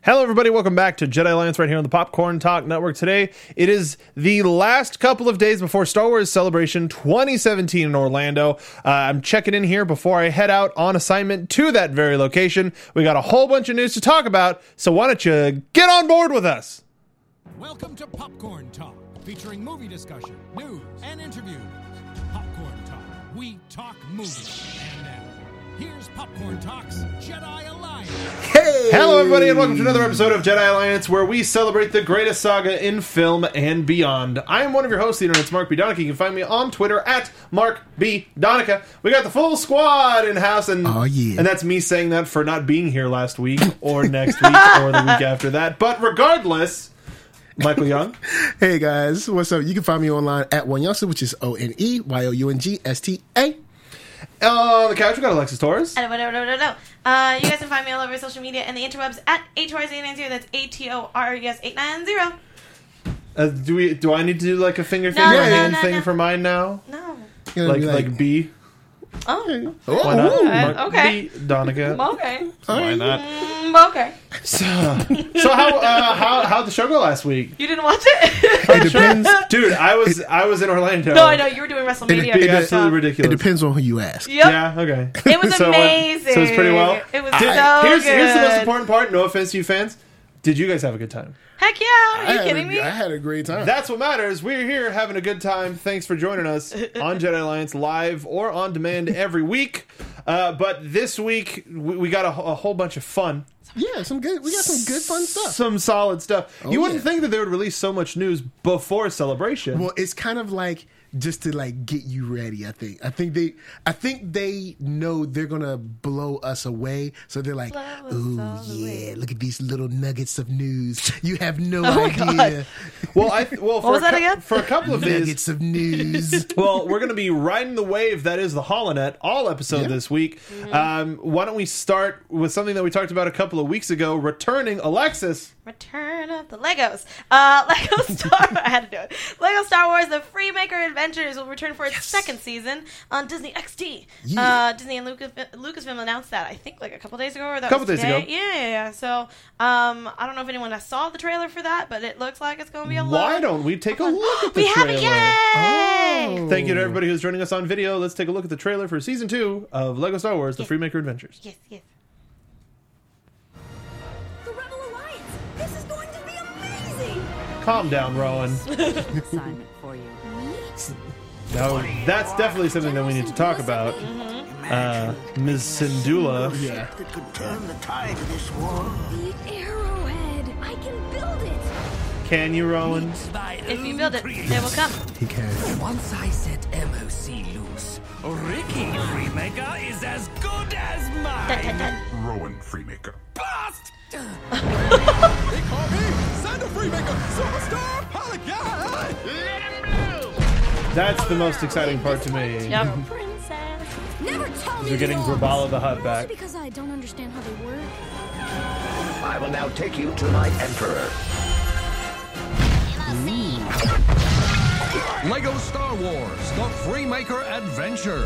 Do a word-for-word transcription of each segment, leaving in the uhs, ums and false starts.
Hello, everybody. Welcome back to Jedi Alliance right here on the Popcorn Talk Network. Today, it is the last couple of days before Star Wars Celebration twenty seventeen in Orlando. Uh, I'm checking in here before I head out on assignment to that very location. We got a whole bunch of news to talk about, so why don't you get on board with us? Welcome to Popcorn Talk, featuring movie discussion, news, and interviews. Popcorn Talk. We talk movies. And now, here's Popcorn Talk's Jedi Alliance. Hey! Hello, everybody, and welcome to another episode of Jedi Alliance, where we celebrate the greatest saga in film and beyond. I am one of your hosts, the internet's Mark B. Donica. You can find me on Twitter at Mark B. Donica. We got the full squad in house, and oh, yeah. and that's me saying that for not being here last week, or next week, or the week after that. But regardless, Michael Young. Hey, guys. What's up? You can find me online at One Youngster, which is O N E Y O U N G S T A. On the couch, we got Alexis Torres. No, no, no, no, no. Uh, you guys can find me all over social media and the interwebs at A T O R Z eight nine zero. That's A T O R E S eight nine zero. Uh, do we? Do I need to do like a finger No, finger no, hand no, thing no. for mine now? No. Like, like like B. Oh. Why not? Okay. Mark Okay. B. Donica. Okay. Why not? Mm, okay. So, so how uh, how how'd the show go last week? You didn't watch it? It depends. Dude, I was I was in Orlando. No, I know. You were doing It, WrestleMania. it, Absolutely it ridiculous. depends on who you ask. Yep. Yeah, okay. It was So, uh, amazing. so it's pretty well. It was Did- so here's, good. here's the most important part. No offense to you fans. Did you guys have a good time? Heck yeah. Are I you had kidding a, me? I had a great time. That's what matters. We're here having a good time. Thanks for joining us on Jedi Alliance live or on demand every week. Uh, but this week we, we got a, a whole bunch of fun. yeah, some good. We got some good fun stuff. Some solid stuff. Oh, you wouldn't yeah. think that they would release so much news before Celebration. Well, it's kind of like just to like get you ready. I think. I think they. I think they know they're gonna blow us away. So they're like, Blow us "Ooh, all yeah! away." Look at these little nuggets of news. You have no Oh my idea. God. well, I well for was a that cou- again? for a couple of these. Nuggets of news. Well, we're going to be riding the wave that is the Holonet all episode Yeah. this week. Um, why don't we start with something that we talked about a couple of weeks ago? Returning Alexis. Return of the Legos. Uh, Lego Star... I had to do it. Lego Star Wars The Freemaker Adventures will return for its Yes. second season on Disney X D. Yeah. Uh, Disney and Lucas, Lucasfilm announced that, I think, like a couple days ago. Or that Couple was days today. ago. Yeah, yeah, yeah. So, um, I don't know if anyone has saw the trailer for that, but it looks like it's going to be a lot. Why don't we take a look at the we have trailer? it, yay! Oh. Thank you to everybody who's joining us on video. Let's take a look at the trailer for season two of Lego Star Wars: The Yes. Freemaker Adventures. Yes, yes. The Rebel Alliance! This is going to be amazing! Calm down, Rowan. assignment for you. No, that's definitely something that we need to talk about. Uh, Miz Syndulla. Yeah. That could turn the tide of this war. The arrowhead! I can build it! Can you, Rowan? If you build it, they will come. He can. Once I set M O C loose, Ricky Freemaker is as good as Dun, mine. dun, dun. Rowan Freemaker. Bust! They call me Santa Freemaker, Superstar Pilot Guy. That's the most exciting part to me. Yep. Princess! Never tell me We're getting the Graballa the Hutt back. Only because I don't understand how they work. I will now take you to my Emperor. Lego Star Wars, The Freemaker Adventures.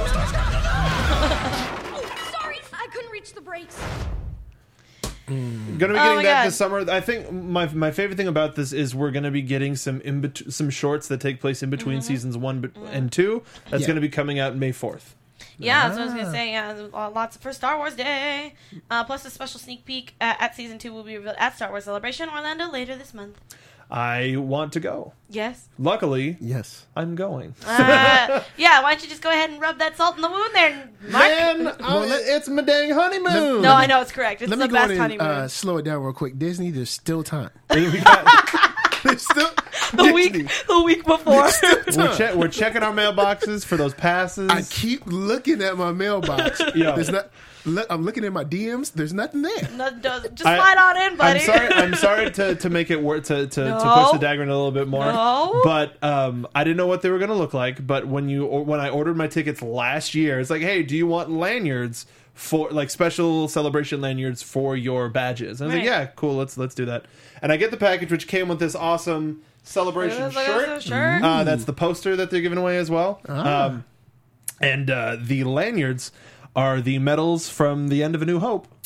Oh, sorry! I couldn't reach the brakes. Gonna be Oh getting my that God. this summer. I think my my favorite thing about this is we're gonna be getting some in bet- some shorts that take place in between Mm-hmm. seasons one be- and two. That's Yeah. gonna be coming out May fourth. Yeah, that's what I was gonna say. Yeah, uh, lots for Star Wars Day. Uh, plus, a special sneak peek uh, at season two will be revealed at Star Wars Celebration Orlando later this month. I want to go. Yes. Luckily, Yes. I'm going. Uh, yeah. Why don't you just go ahead and rub that salt in the wound there, Mark? Man, I- it's my dang honeymoon. No, I know it's correct. It's Let the me go best ahead and honeymoon. uh, slow it down real quick. Disney, there's still time. We got- There's still the week, the week before. we're, che- we're checking our mailboxes for those passes. I keep looking at my mailbox. Yo. There's not. Look, I'm looking at my D Ms. There's nothing there. No, does- just I- slide on in, buddy. I'm sorry. I'm sorry to, to make it work to, to, to No. push the dagger in a little bit more. No. But um, I didn't know what they were going to look like. But when you or when I ordered my tickets last year, it's like, hey, do you want lanyards for like special celebration lanyards for your badges? And I was Right. like, yeah, cool. Let's let's do that. And I get the package, which came with this awesome celebration It was like shirt. a shirt. Uh, that's the poster that they're giving away as well. Ah. Um, and uh, the lanyards are the medals from the end of A New Hope,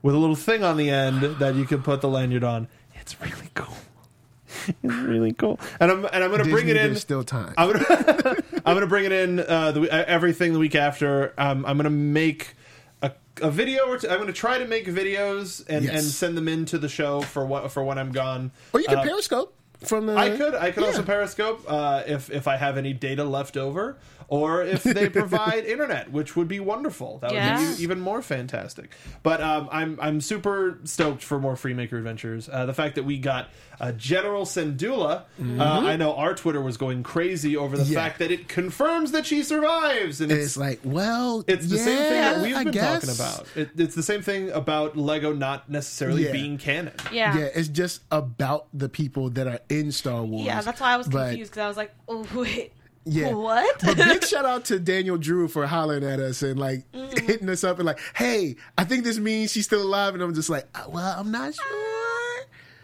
with a little thing on the end that you can put the lanyard on. It's really cool. It's really cool. And I'm and I'm going to bring it in. There's still time. I'm going to I'm going to bring it in uh, the, everything the week after. Um, I'm going to make a, a video or two. I'm going to try to make videos and, Yes. and send them into the show for what for when I'm gone. Or you can Uh, Periscope from the. I could. I could Yeah. also Periscope uh, if if I have any data left over, or if they provide internet, which would be wonderful. That would Yes. be even more fantastic. But um, I'm I'm super stoked for more Freemaker adventures. Uh, the fact that we got uh, General Syndulla. Uh, I know our Twitter was going crazy over the Yeah. fact that it confirms that she survives, and And it's it's like, well, it's the yeah, same thing that we've I been guess. talking about. It, it's the same thing about Lego not necessarily Yeah. being canon. Yeah. Yeah, it's just about the people that are in Star Wars. Yeah, that's why I was But- confused because I was like, oh, wait. Yeah. What? But big shout out to Daniel Drew for hollering at us and like Mm-hmm. hitting us up and like, hey, I think this means she's still alive. And I'm just like, uh, well, I'm not sure.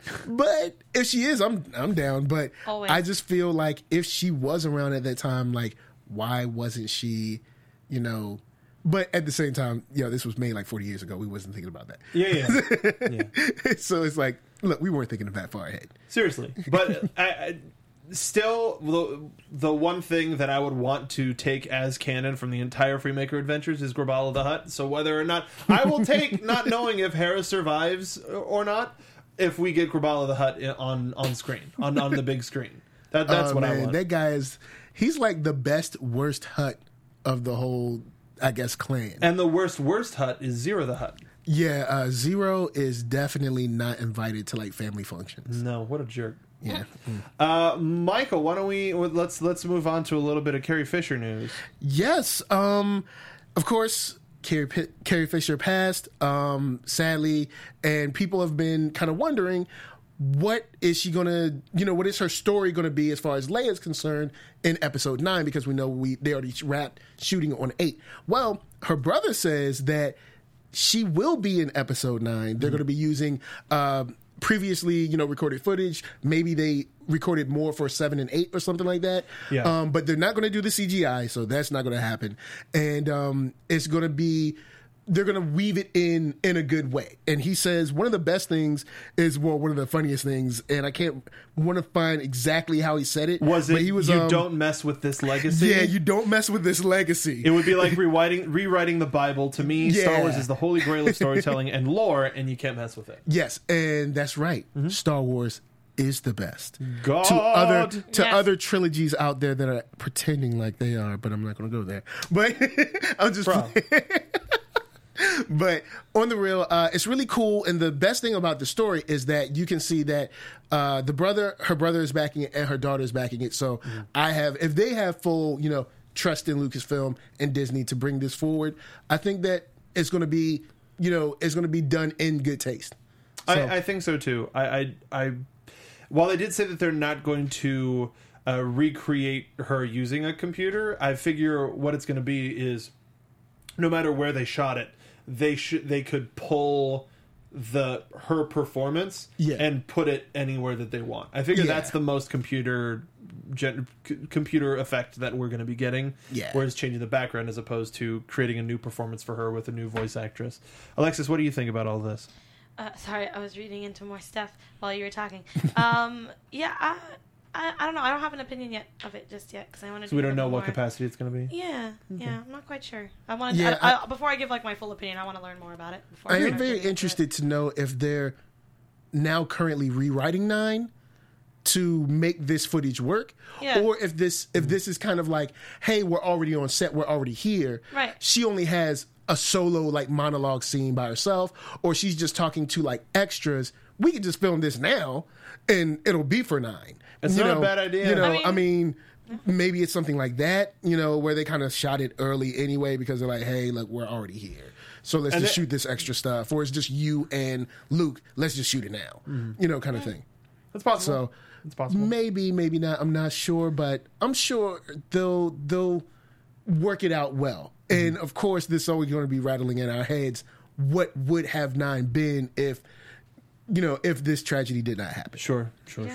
But if she is, I'm I'm down. But Always. I just feel like if she was around at that time, like, why wasn't she, you know? But at the same time, you know, this was made like forty years ago. We wasn't thinking about that. Yeah, yeah, yeah. So it's like, look, we weren't thinking of that far ahead. Seriously, but I, I, still, the, the one thing that I would want to take as canon from the entire Freemaker Adventures is Graballa the Hutt. So whether or not I will take not knowing if Hera survives or not, if we get Graballa the Hutt on on screen on on the big screen, that that's Oh, what I man, want. That guy is, he's like the best, worst Hut of the whole, I guess, clan. And the worst worst Hutt is Zero the Hutt. Yeah, uh, Zero is definitely not invited to like family functions. No, what a jerk. Yeah. Uh, Michael, why don't we let's let's move on to a little bit of Carrie Fisher news. Yes. Um, of course, Carrie, P- Carrie Fisher passed, um, sadly, and people have been kind of wondering, what is she going to, you know, what is her story going to be as far as Leia is concerned in episode nine? Because we know we they already wrapped shooting on eight. Well, her brother says that she will be in episode nine. They're going to be using uh, previously, you know, recorded footage. Maybe they recorded more for seven and eight or something like that. Yeah. Um, but they're not going to do the C G I, so that's not going to happen. And um, it's going to be, they're going to weave it in in a good way. And he says one of the best things is, well, one of the funniest things, and I can't want to find exactly how he said it. Was it but he was, you um, don't mess with this legacy? Yeah, you don't mess with this legacy. It would be like rewriting rewriting the Bible. To me, Star Yeah. Wars is the holy grail of storytelling and lore, and you can't mess with it. Yes, and that's right. Star Wars is the best. God. To other to Yes. other trilogies out there that are pretending like they are, but I'm not going to go there. But I'm just Bro. But on the real, uh, it's really cool. And the best thing about the story is that you can see that uh, the brother, her brother is backing it, and her daughter is backing it. So I have, if they have full, you know, trust in Lucasfilm and Disney to bring this forward, I think that it's going to be, you know, it's going to be done in good taste. So- I, I think so too. I, I, I, while they did say that they're not going to uh, recreate her using a computer, I figure what it's going to be is, no matter where they shot it, they should they could pull the her performance Yeah. and put it anywhere that they want. I figure Yeah. that's the most computer gen, c- computer effect that we're going to be getting. Yeah. Whereas changing the background as opposed to creating a new performance for her with a new voice actress. Alexis, what do you think about all this? Uh, sorry, I was reading into more stuff while you were talking. Um, yeah, I, I, I don't know. I don't have an opinion yet of it just yet because I want to. So we don't know what capacity it's going to be. Yeah, yeah, I'm not quite sure. I want to. Yeah, I, I- I, before I give like my full opinion, I want to learn more about it. Before I start am very getting into it. interested to know if they're now currently rewriting nine to make this footage work, Yeah. or if this if this is kind of like, hey, we're already on set, we're already here. Right. She only has a solo like monologue scene by herself, or she's just talking to like extras. We could just film this now, and it'll be for nine. It's You not a know, bad idea. You know, I I mean- mean. Maybe it's something like that, you know, where they kind of shot it early anyway because they're like, hey, look, we're already here. So let's And just it- shoot this extra stuff. Or it's just you and Luke. Let's just shoot it now. You know, kind of thing. That's possible. So it's possible. maybe, maybe not. I'm not sure, but I'm sure they'll they'll work it out well. And of course, this is always going to be rattling in our heads. What would have nine been if, you know, if this tragedy did not happen? Sure, sure, Yeah. sure.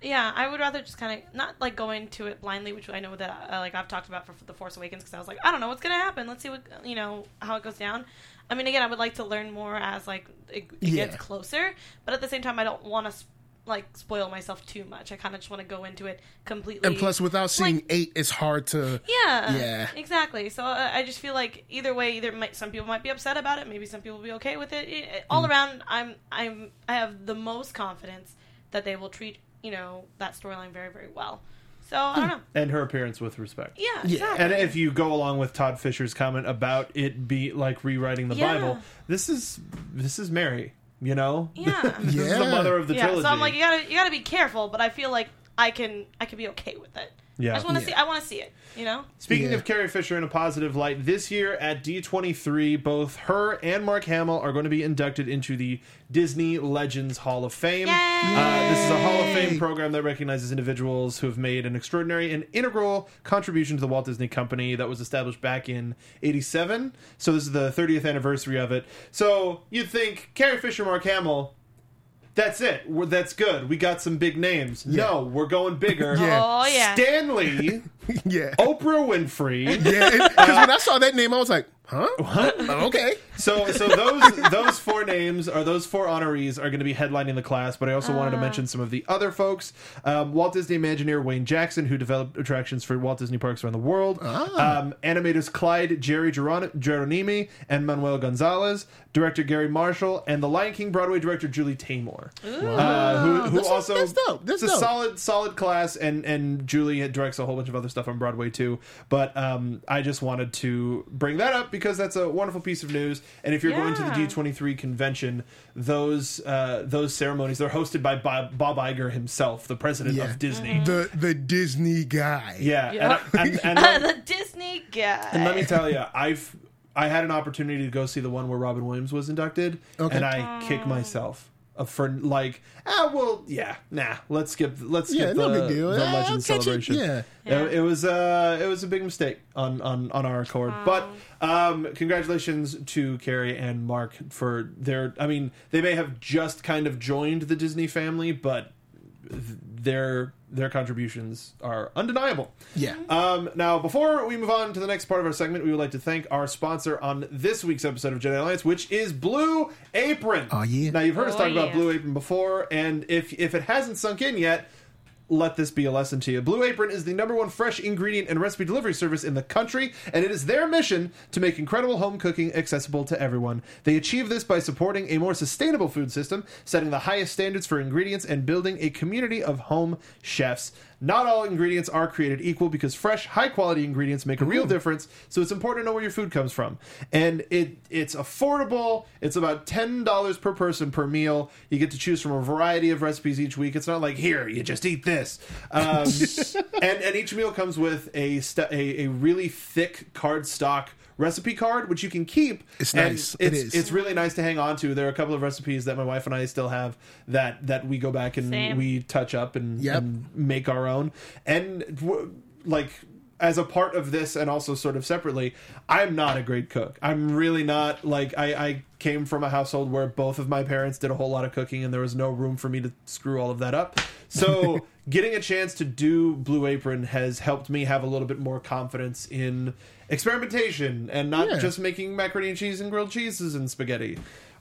Yeah, I would rather just kind of not like go into it blindly, which I know that uh, like I've talked about for, for The Force Awakens, because I was like, I don't know what's gonna happen. Let's see what you know how it goes down. I mean, again, I would like to learn more as like it, it Yeah. gets closer, but at the same time, I don't want to like spoil myself too much. I kind of just want to go into it completely. And plus, without seeing like, eight, it's hard to. Yeah, Yeah. exactly. So uh, I just feel like either way, either might, some people might be upset about it, maybe some people will be okay with it. it, it all Mm. around, I'm I'm I have the most confidence that they will treat you know that storyline very very well. So I don't know. And her appearance with respect. Yeah, exactly. And if you go along with Todd Fisher's comment about it be like rewriting the Yeah. Bible, this is this is Mary, you know? Yeah. This is the Yeah. mother of the yeah, trilogy. so I'm like, you gotta you gotta be careful, but I feel like I can I can be okay with it. Yeah. I just want to Yeah. see. I want to see it. You know. Speaking Yeah. of Carrie Fisher in a positive light, this year at D twenty-three, both her and Mark Hamill are going to be inducted into the Disney Legends Hall of Fame. Uh, this is a Hall of Fame program that recognizes individuals who have made an extraordinary and integral contribution to the Walt Disney Company that was established back in eighty-seven. So this is the thirtieth anniversary of it. So you'd think Carrie Fisher, Mark Hamill, that's it. We're, that's good. We got some big names. No, we're going bigger. Yeah. Oh yeah. Stanley, Yeah. Oprah Winfrey. Yeah. Because when I saw that name, I was like, huh? What? Okay. So, so those those four names are those four honorees are going to be headlining the class. But I also wanted to mention some of the other folks: um, Walt Disney Imagineer Wayne Jackson, who developed attractions for Walt Disney parks around the world; um, animators Clyde Jerry Geron- Geronimi and Manuel Gonzalez; director Gary Marshall; and the Lion King Broadway director Julie Taymor, uh, who, who That's- also that's dope. That's it's a dope. solid solid class. And and Julie directs a whole bunch of other stuff on Broadway too. But um, I just wanted to bring that up because that's a wonderful piece of news. And if you're going to the Yeah. D twenty-three convention, those uh, those ceremonies, they're hosted by Bob, Bob Iger himself, the president Yeah. of Disney. Mm-hmm. The the Disney guy. Yeah, Yeah. And, and, and, let, the Disney guy. and let me tell you, I've I had an opportunity to go see the one where Robin Williams was inducted, Okay. and I kick myself uh, for like, ah, well, yeah, nah, let's skip, let's skip Yeah, the, no big deal. the Ah, Legend I'll catch it. celebration. Yeah. Yeah. It, it was uh, it was a big mistake on on, on our accord, but um, congratulations to Carrie and Mark for their. I mean, they may have just kind of joined the Disney family, but th- their their contributions are undeniable. Yeah. Um, now, before we move on to the next part of our segment, we would like to thank our sponsor on this week's episode of Jedi Alliance, which is Blue Apron. Oh, yeah. Now, you've heard us Oh, talk about yeah. Blue Apron before, and if if it hasn't sunk in yet, let this be a lesson to you. Blue Apron is the number one fresh ingredient and recipe delivery service in the country, and it is their mission to make incredible home cooking accessible to everyone. They achieve this by supporting a more sustainable food system, setting the highest standards for ingredients, and building a community of home chefs. Not all ingredients are created equal because fresh, high-quality ingredients make a real difference, so it's important to know where your food comes from. And it it's affordable. It's about ten dollars per person per meal. You get to choose from a variety of recipes each week. It's not like, here, you just eat this. Um, and, and each meal comes with a, st- a, a really thick cardstock recipe card, which you can keep. It's And nice. It It's, is. it's really nice to hang on to. There are a couple of recipes that my wife and I still have that, that we go back and Same. we touch up and, Yep. and make our own. And w- like as a part of this and also sort of separately, I'm not a great cook. I'm really not. Like I, I came from a household where both of my parents did a whole lot of cooking and there was no room for me to screw all of that up. So getting a chance to do Blue Apron has helped me have a little bit more confidence in experimentation and not Yeah. just making macaroni and cheese and grilled cheeses and spaghetti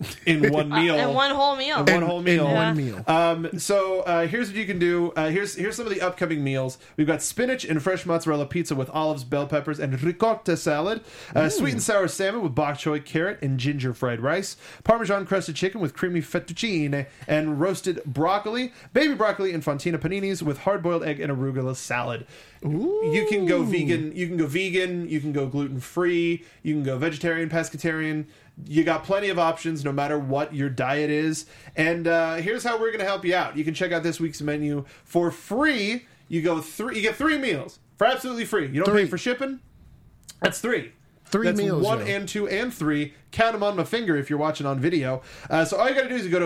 in one meal. and one whole meal. In one whole meal. In Yeah. one meal. Um, so uh, here's what you can do. Uh, here's here's some of the upcoming meals. We've got spinach and fresh mozzarella pizza with olives, bell peppers, and ricotta salad. Uh, sweet and sour salmon with bok choy, carrot, and ginger fried rice. Parmesan crusted chicken with creamy fettuccine and roasted broccoli. Baby broccoli and fontina paninis with hard boiled egg and arugula salad. You can go vegan. You can go vegan. You can go gluten free. You can go vegetarian, pescatarian. You got plenty of options no matter what your diet is. And uh, here's how we're going to help you out. You can check out this week's menu for free. You go three. You get three meals for absolutely free. You don't Three. pay for shipping. That's three. Three That's meals, one yo. and two and three. Count them on my finger if you're watching on video. Uh, so all you got to do is you go to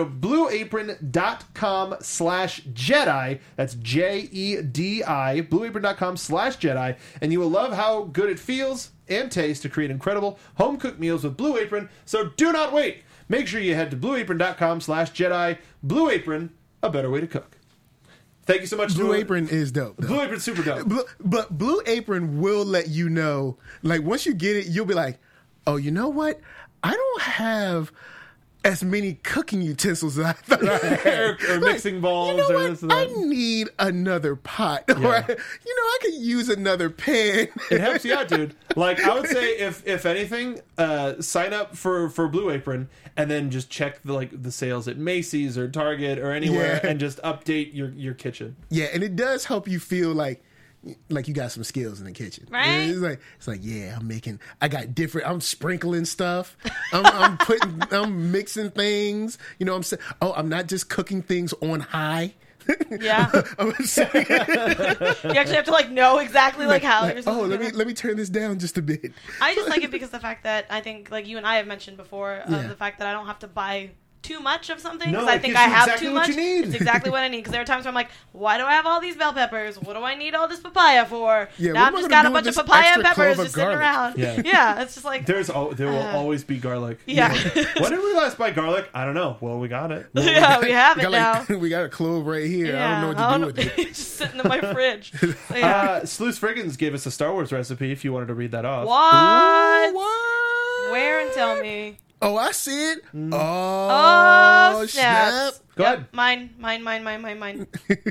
blueapron.com slash Jedi. That's J E D I. blueapron.com slash Jedi. And you will love how good it feels and tastes to create incredible home-cooked meals with Blue Apron. So do not wait. Make sure you head to blueapron.com slash Jedi. Blue Apron, a better way to cook. Thank you so much. Blue to, Apron is dope. Though. Blue Apron's super dope. Blue, but Blue Apron will let you know, like once you get it, you'll be like, oh, you know what? I don't have as many cooking utensils as I thought I had. or, or Like, mixing balls you know or what? this and I that. need another pot. Or, you know, I could use another pan. It helps you out, dude. Like I would say, if if anything, uh, sign up for, for Blue Apron and then just check the like the sales at Macy's or Target or anywhere, Yeah. and just update your, your kitchen. Yeah, and it does help you feel like like you got some skills in the kitchen. Right? It's like it's like yeah, I'm making. I got different. I'm sprinkling stuff. I'm, I'm putting. I'm mixing things. You know, I'm saying. Oh, I'm not just cooking things on high. Yeah. I'm saying, You actually have to like know exactly like how you're supposed oh, to let do me it. let me turn this down just a bit. I just like it because the fact that I think like you and I have mentioned before uh, Yeah. the fact that I don't have to buy too much of something No, because I it think gives I you have exactly too what much. you need. It's exactly what I need because there are times where I'm like, why do I have all these bell peppers? What do I need all this papaya for? Yeah, now what I'm am I just gonna got a do bunch with of this papaya and extra peppers clove of just sitting garlic? around. Yeah. Yeah, it's just like There's al- there will Uh, always be garlic. yeah. When did we last buy garlic? I don't know. Well, we got it. yeah, we have We it got, now. like, we got a clove right here. Yeah, I don't know what to do with it. it's just sitting in my fridge. So, yeah. Uh, Sluice Friggins gave us a Star Wars recipe. If you wanted to read that off. what? What? Where and tell me. Oh, I see it. Oh, Oh, snap. snaps. Go Yep, ahead. Mine, mine, mine, mine, mine, mine.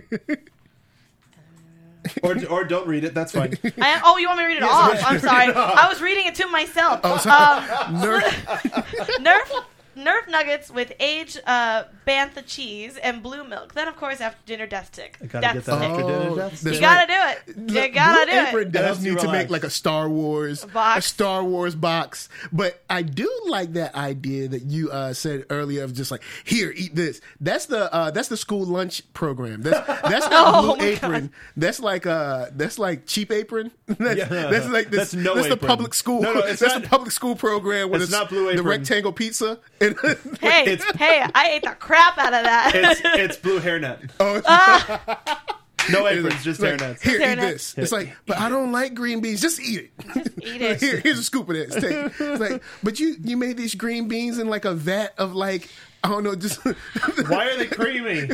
Or or don't read it. That's fine. I, oh, you want me to read it off? I'm sorry. I was reading it to myself. Oh, um, Nerf. Nerf Nerf nuggets with aged uh, bantha cheese and blue milk. Then, of course, after dinner, death stick. I gotta Death get that stick. after dinner. Oh, That's that's You right. gotta do it. You Look, gotta Blue do Apron it. does helps you need to relax. make like a Star Wars box. a Star Wars box, but I do like that idea that you uh, said earlier of just like here, eat this. That's the uh, that's the school lunch program. That's that's not Oh Blue my Apron. God. That's like uh that's like Cheap Apron. that's, Yeah. that's like this. That's no that's the apron. public school. No, no, it's that's not- the public school program with it's the- not Blue the Apron. rectangle pizza. And Hey, It's- hey, I ate the crap out of that. It's it's blue hairnet. oh, No aprons, just like, hairnets. here, Just eat hairnets. this. It's like, but I don't like green beans. Just eat it. Eat it. Here, here's a scoop of this. Take it. It's like, but you you made these green beans in like a vat of like I don't know, just Why are they creamy?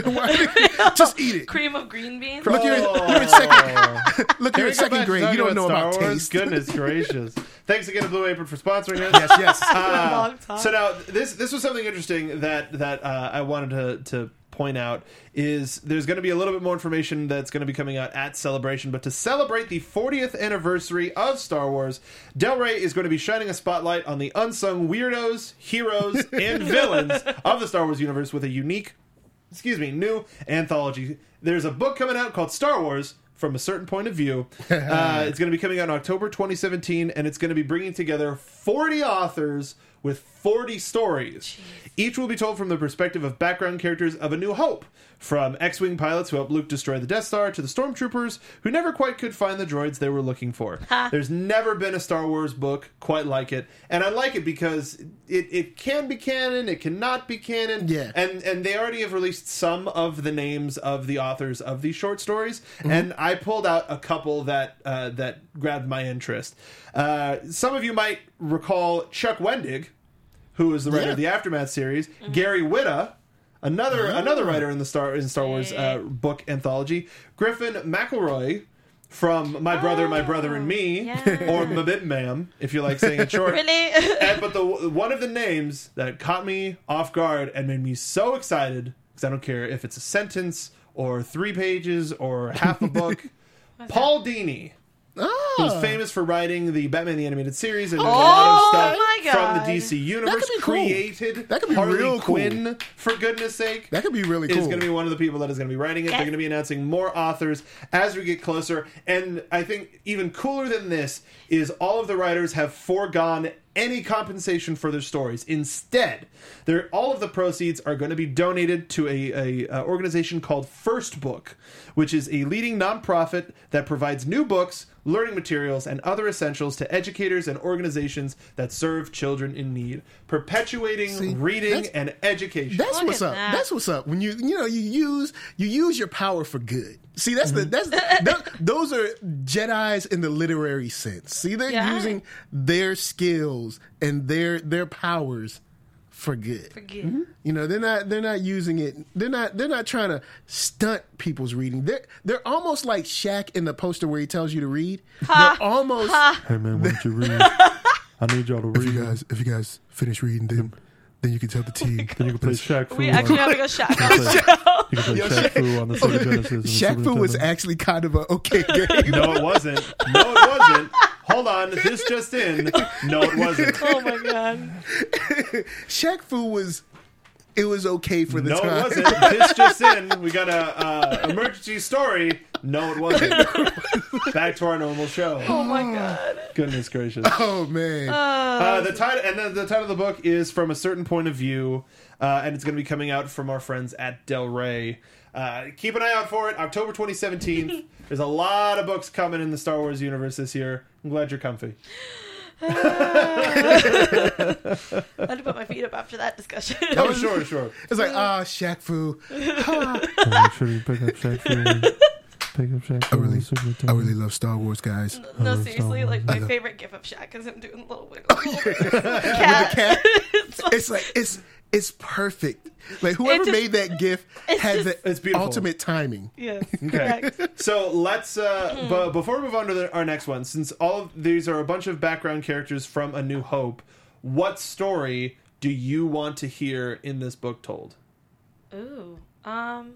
just eat it. Cream of green beans. Look, you're, Oh. you're in second. Look, Can you're we in go second back to grade. talking You don't know Star about Wars? taste. Goodness gracious! Thanks again to Blue Apron for sponsoring us. Yes, yes. Uh, Long time. so now this this was something interesting that that uh, I wanted to to point out is there's going to be a little bit more information that's going to be coming out at Celebration, but to celebrate the fortieth anniversary of Star Wars, Del Rey is going to be shining a spotlight on the unsung weirdos, heroes, and villains of the Star Wars universe with a unique, excuse me, new anthology. There's a book coming out called Star Wars from a certain point of view. Uh, it's going to be coming out in October twenty seventeen, and it's going to be bringing together forty authors with forty stories. Each will be told from the perspective of background characters of A New Hope, from X-Wing pilots who helped Luke destroy the Death Star to the Stormtroopers who never quite could find the droids they were looking for. There's never been a Star Wars book quite like it, and I like it because it, it can be canon, it cannot be canon, Yeah. and and they already have released some of the names of the authors of these short stories, and I pulled out a couple that uh, that grabbed my interest. Uh, some of you might recall Chuck Wendig, who is the writer Yeah. of the Aftermath series, Gary Whitta, another another writer in the Star in Star Wars uh, book anthology, Griffin McElroy from My Brother, My Brother and Me, yeah. or Mabib Ma'am, if you like saying it short. Really? And, but the one of the names that caught me off guard and made me so excited, because I don't care if it's a sentence or three pages or half a book, Paul Dini, Oh. who's famous for writing the Batman the Animated Series, and there's a lot of stuff my from the God. D C Universe could be cool. created. That could be Harley real cool. Quinn, for goodness sake. That could be really Is cool. going to be one of the people that is going to be writing it. They're going to be announcing more authors as we get closer. And I think even cooler than this is all of the writers have foregone any compensation for their stories. Instead, they're, all of the proceeds are going to be donated to a, a, a organization called First Book, which is a leading nonprofit that provides new books, learning materials, and other essentials to educators and organizations that serve children in need, perpetuating See, reading that's- and education. That's Look what's at up. that. That's what's up. When you you know you use you use your power for good. See, that's the that's that, those are Jedis in the literary sense. See, they're Yeah. using their skills and their their powers for good. For good. Mm-hmm. You know, they're not they're not using it. They're not they're not trying to stunt people's reading. They're they're almost like Shaq in the poster where he tells you to read. Ha. They're almost. Ha. Hey man, why don't you read? I need y'all to If you guys if you guys finish reading, then then you can tell the team. Then you can play Shaq Fu. We actually have to go Shaq on the show. You can play Shaq Fu on the Sega Genesis. and the Shaq Super Fu was Nintendo. actually kind of a okay game. No, it wasn't. No, it wasn't. Hold on. This just in. No, it wasn't. Oh my god. Shaq Fu was. It was okay for the No, time. it wasn't. This just in. We got a uh, emergency story. No, it wasn't. Back to our normal show. Oh my god. Goodness gracious. Oh man. Uh, the title and then the title of the book is From a Certain Point of View, uh, and it's going to be coming out from our friends at Del Rey. Uh, keep an eye out for it. October twenty seventeen. There's a lot of books coming in the Star Wars universe this year. I'm glad you're comfy. I had to put my feet up after that discussion. Oh, sure, sure. It's like, ah, Shaq Fu. Make sure you pick up Shaq Fu. Pick up Shaq Fu. I really, I really love Star Wars, guys. No, love seriously, Star like I my love- favorite gif of Shaq is him doing little wiggle. cat. cat? It's like- It's like it's it's perfect. Like whoever just- made that GIF it's had just- the It's beautiful. ultimate timing. Yes, Okay. correct. So let's, uh, but before we move on to the, our next one, since all of these are a bunch of background characters from A New Hope, what story do you want to hear in this book told? Ooh. Um.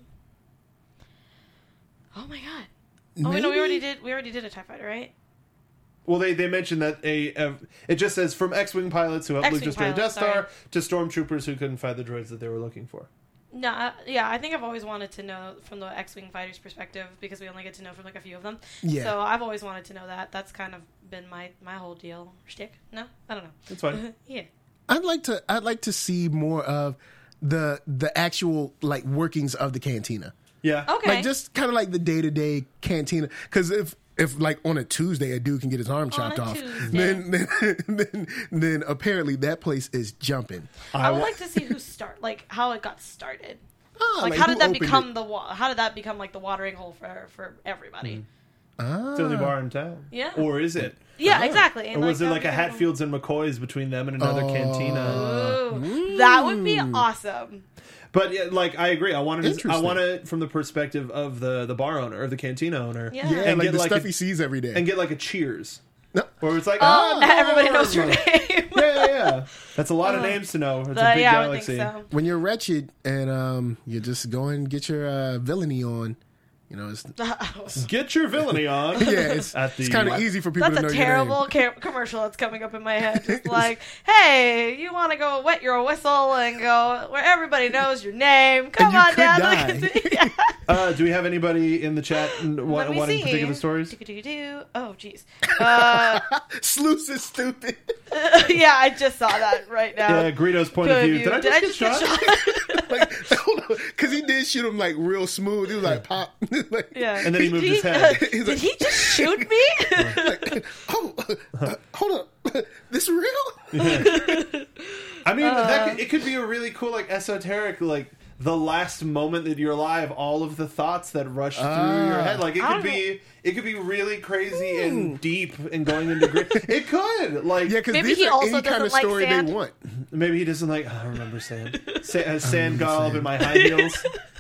Oh my god. Oh wait, no, we already did. We already did a TIE fighter, right? Well, they, they mentioned that a, a it just says from X-wing pilots who helped Luke X-wing destroy the Death pilots, Star to stormtroopers who couldn't find the droids that they were looking for. No, uh, yeah, I think I've always wanted to know from the X-wing fighters' perspective because we only get to know from like a few of them. Yeah. So I've always wanted to know that. That's kind of been my my whole deal. Shtick? No, I don't know. That's fine. Yeah. I'd like to I'd like to see more of the the actual like workings of the cantina. Yeah. Okay. Like just kind of like the day to day cantina. Because if if like on a Tuesday a dude can get his arm chopped a off, Tuesday. then then, then then apparently that place is jumping. I would wa- like to see who start, like how it got started. Ah, Like, like, how who did that opened become it? the wa- how did that become like the watering hole for for everybody? Ah. It's the only bar in town. Yeah. Or is it? Yeah, exactly. Or And, was like, it like a that would be- Hatfields and McCoys between them and another cantina? Ooh, that would be awesome. But yeah, like I agree. I wanted to, I Interesting. want it from the perspective of the the bar owner or the cantina owner. Yeah. Yeah, And like get the like stuff a- he sees every day. And get like a cheers. No. Where it's like, Oh, oh, now everybody knows your Norm. name. Yeah, yeah, yeah. That's a lot of names to know. It's a But, big yeah, I would galaxy. think so. When you're wretched and um, you just go and get your uh, villainy on, you know, it's Get your villainy on. yeah, it's, At the- it's kind of easy for people That's to know a your terrible name. ca- commercial that's coming up in my head. Just like, hey, you want to go wet your whistle and go where everybody knows your name? Come you on could down. die. Look at yeah. Uh, do we have anybody in the chat n- Let wa- me wanting see. particular stories? Do-do-do-do. Oh, jeez. Uh, Sluice is stupid. yeah, I just saw that right now. Yeah, Greedo's point of Good view. view. Did I just, get, shot? like, hold on, because he did shoot him like real smooth. He was like pop. like, Yeah. And then he moved Did his head. He's did like- he just shoot me? oh, uh, hold up, this real? I mean, Uh. that could, it could be a really cool, like esoteric, like the last moment that you're alive, all of the thoughts that rush through your head. Like it I could don't be, it could be really crazy and deep and going into grit. It could, like, Yeah, because Maybe these he are also any kind of doesn't like story sand. they want. maybe he doesn't like. I don't remember sand, Sa- uh, sand golb in my high heels.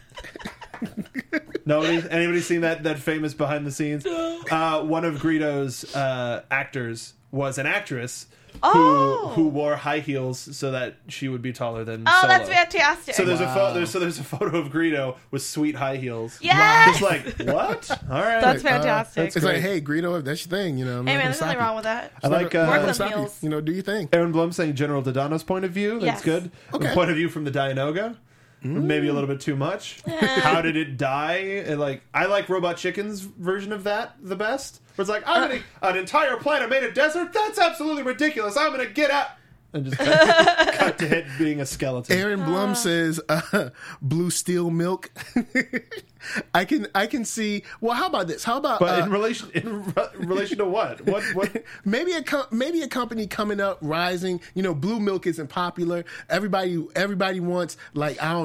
Nobody, anybody seen that that famous behind the scenes? Uh, one of Greedo's uh, actors was an actress Oh. who who wore high heels so that she would be taller than. Oh, Solo. that's fantastic. So there's a pho- there's, so there's a photo of Greedo with sweet high heels. Yes! It's like what? All right, That's Uh, fantastic. it's like, hey, Greedo, if that's your thing, you know. I'm Hey not man, gonna there's stop nothing you. wong with that. I like uh, Work I'm them gonna stop you. heels. You know, do your thing. Aaron Blum saying General Dodano's point of view. That's Yes. good. Okay. The point of view from the Dianoga. Maybe a little bit too much. How did it die? And like I like Robot Chicken's version of that the best. Where it's like I'm gonna an entire planet made of desert. That's absolutely ridiculous. I'm gonna get out and just cut, cut to it being a skeleton. Aaron Blum says uh, blue steel milk. I can I can see. Well, how about this? How about But uh, in relation in re- relation to what? What what? maybe a com- maybe a company coming up, rising. You know, blue milk isn't popular. Everybody everybody wants like I don't know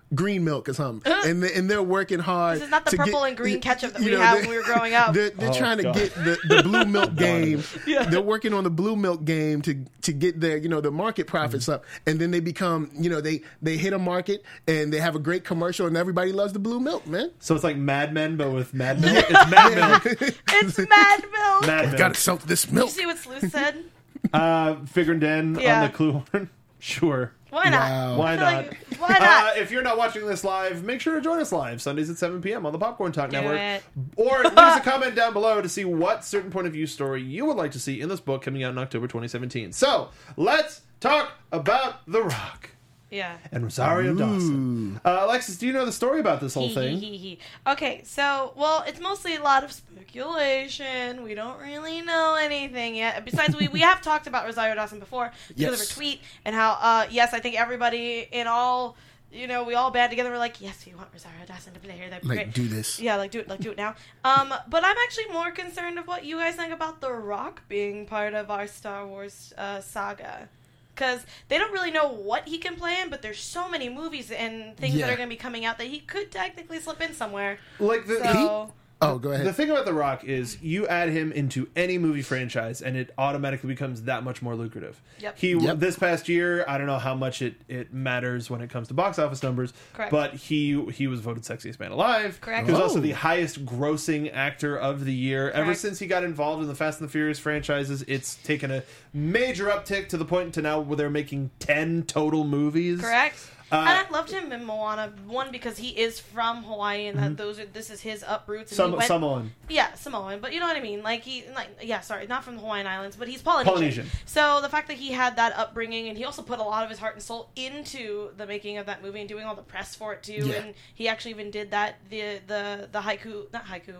green milk or something, and they, and they're working hard. This is not the to purple get, and green ketchup that you we know, had they- when we were growing up. They're, they're Oh, trying to God. get the, the blue milk game. Yeah. They're working on the blue milk game to to get their you know the market profits Mm-hmm. up, and then they become you know they they hit a market and they have a great commercial, and everybody loves the blue milk, man. So it's like Mad Men, but with Mad Milk. It's Mad Milk. It's Mad Milk. Mad Got Milk. to soak this Did you milk. see what Sleuth said? Uh, Figured Den Yeah. on the clue horn. Sure. Why not? Wow. Why I feel not? like- why not? Uh, if you're not watching this live, make sure to join us live Sundays at seven p.m. on the Popcorn Talk Do Network. it. Or leave us a comment down below to see what certain point of view story you would like to see in this book coming out in October twenty seventeen. So, let's talk about The Rock Yeah. and Rosario Dawson. Uh, Alexis, do you know the story about this whole He, thing? he, he, he. Okay, so, well, it's mostly a lot of speculation. We don't really know anything yet. Besides, we, we have talked about Rosario Dawson before because of Yes. her tweet and how, uh, yes, I think everybody in all, you know, we all band together. We're like, yes, we want Rosario Dawson to play here. That'd be Like, great. do this. Yeah, like do it, like do it now. Um, but I'm actually more concerned of what you guys think about The Rock being part of our Star Wars uh, saga. Because they don't really know what he can play in, but there's so many movies and things Yeah. that are going to be coming out that he could technically slip in somewhere. Like the, So, Oh, go ahead. The thing about The Rock is you add him into any movie franchise and it automatically becomes that much more lucrative. Yep. He Yep. this past year, I don't know how much it, it matters when it comes to box office numbers, Correct. but he he was voted sexiest man alive. Correct. He was also Oh. the highest grossing actor of the year. Ever Correct. since he got involved in the Fast and the Furious franchises, it's taken a major uptick to the point to now where they're making ten total movies. correct. Uh, and I loved him in Moana, one, because he is from Hawaii and that those are this is his uproots. And Some he went, Samoan. Yeah, Samoan, but you know what I mean. Like he, like yeah, sorry, not from the Hawaiian Islands, but he's Polynesian. Polynesian. So the fact that he had that upbringing, and he also put a lot of his heart and soul into the making of that movie and doing all the press for it too. Yeah. And he actually even did that the the the haiku, not haiku.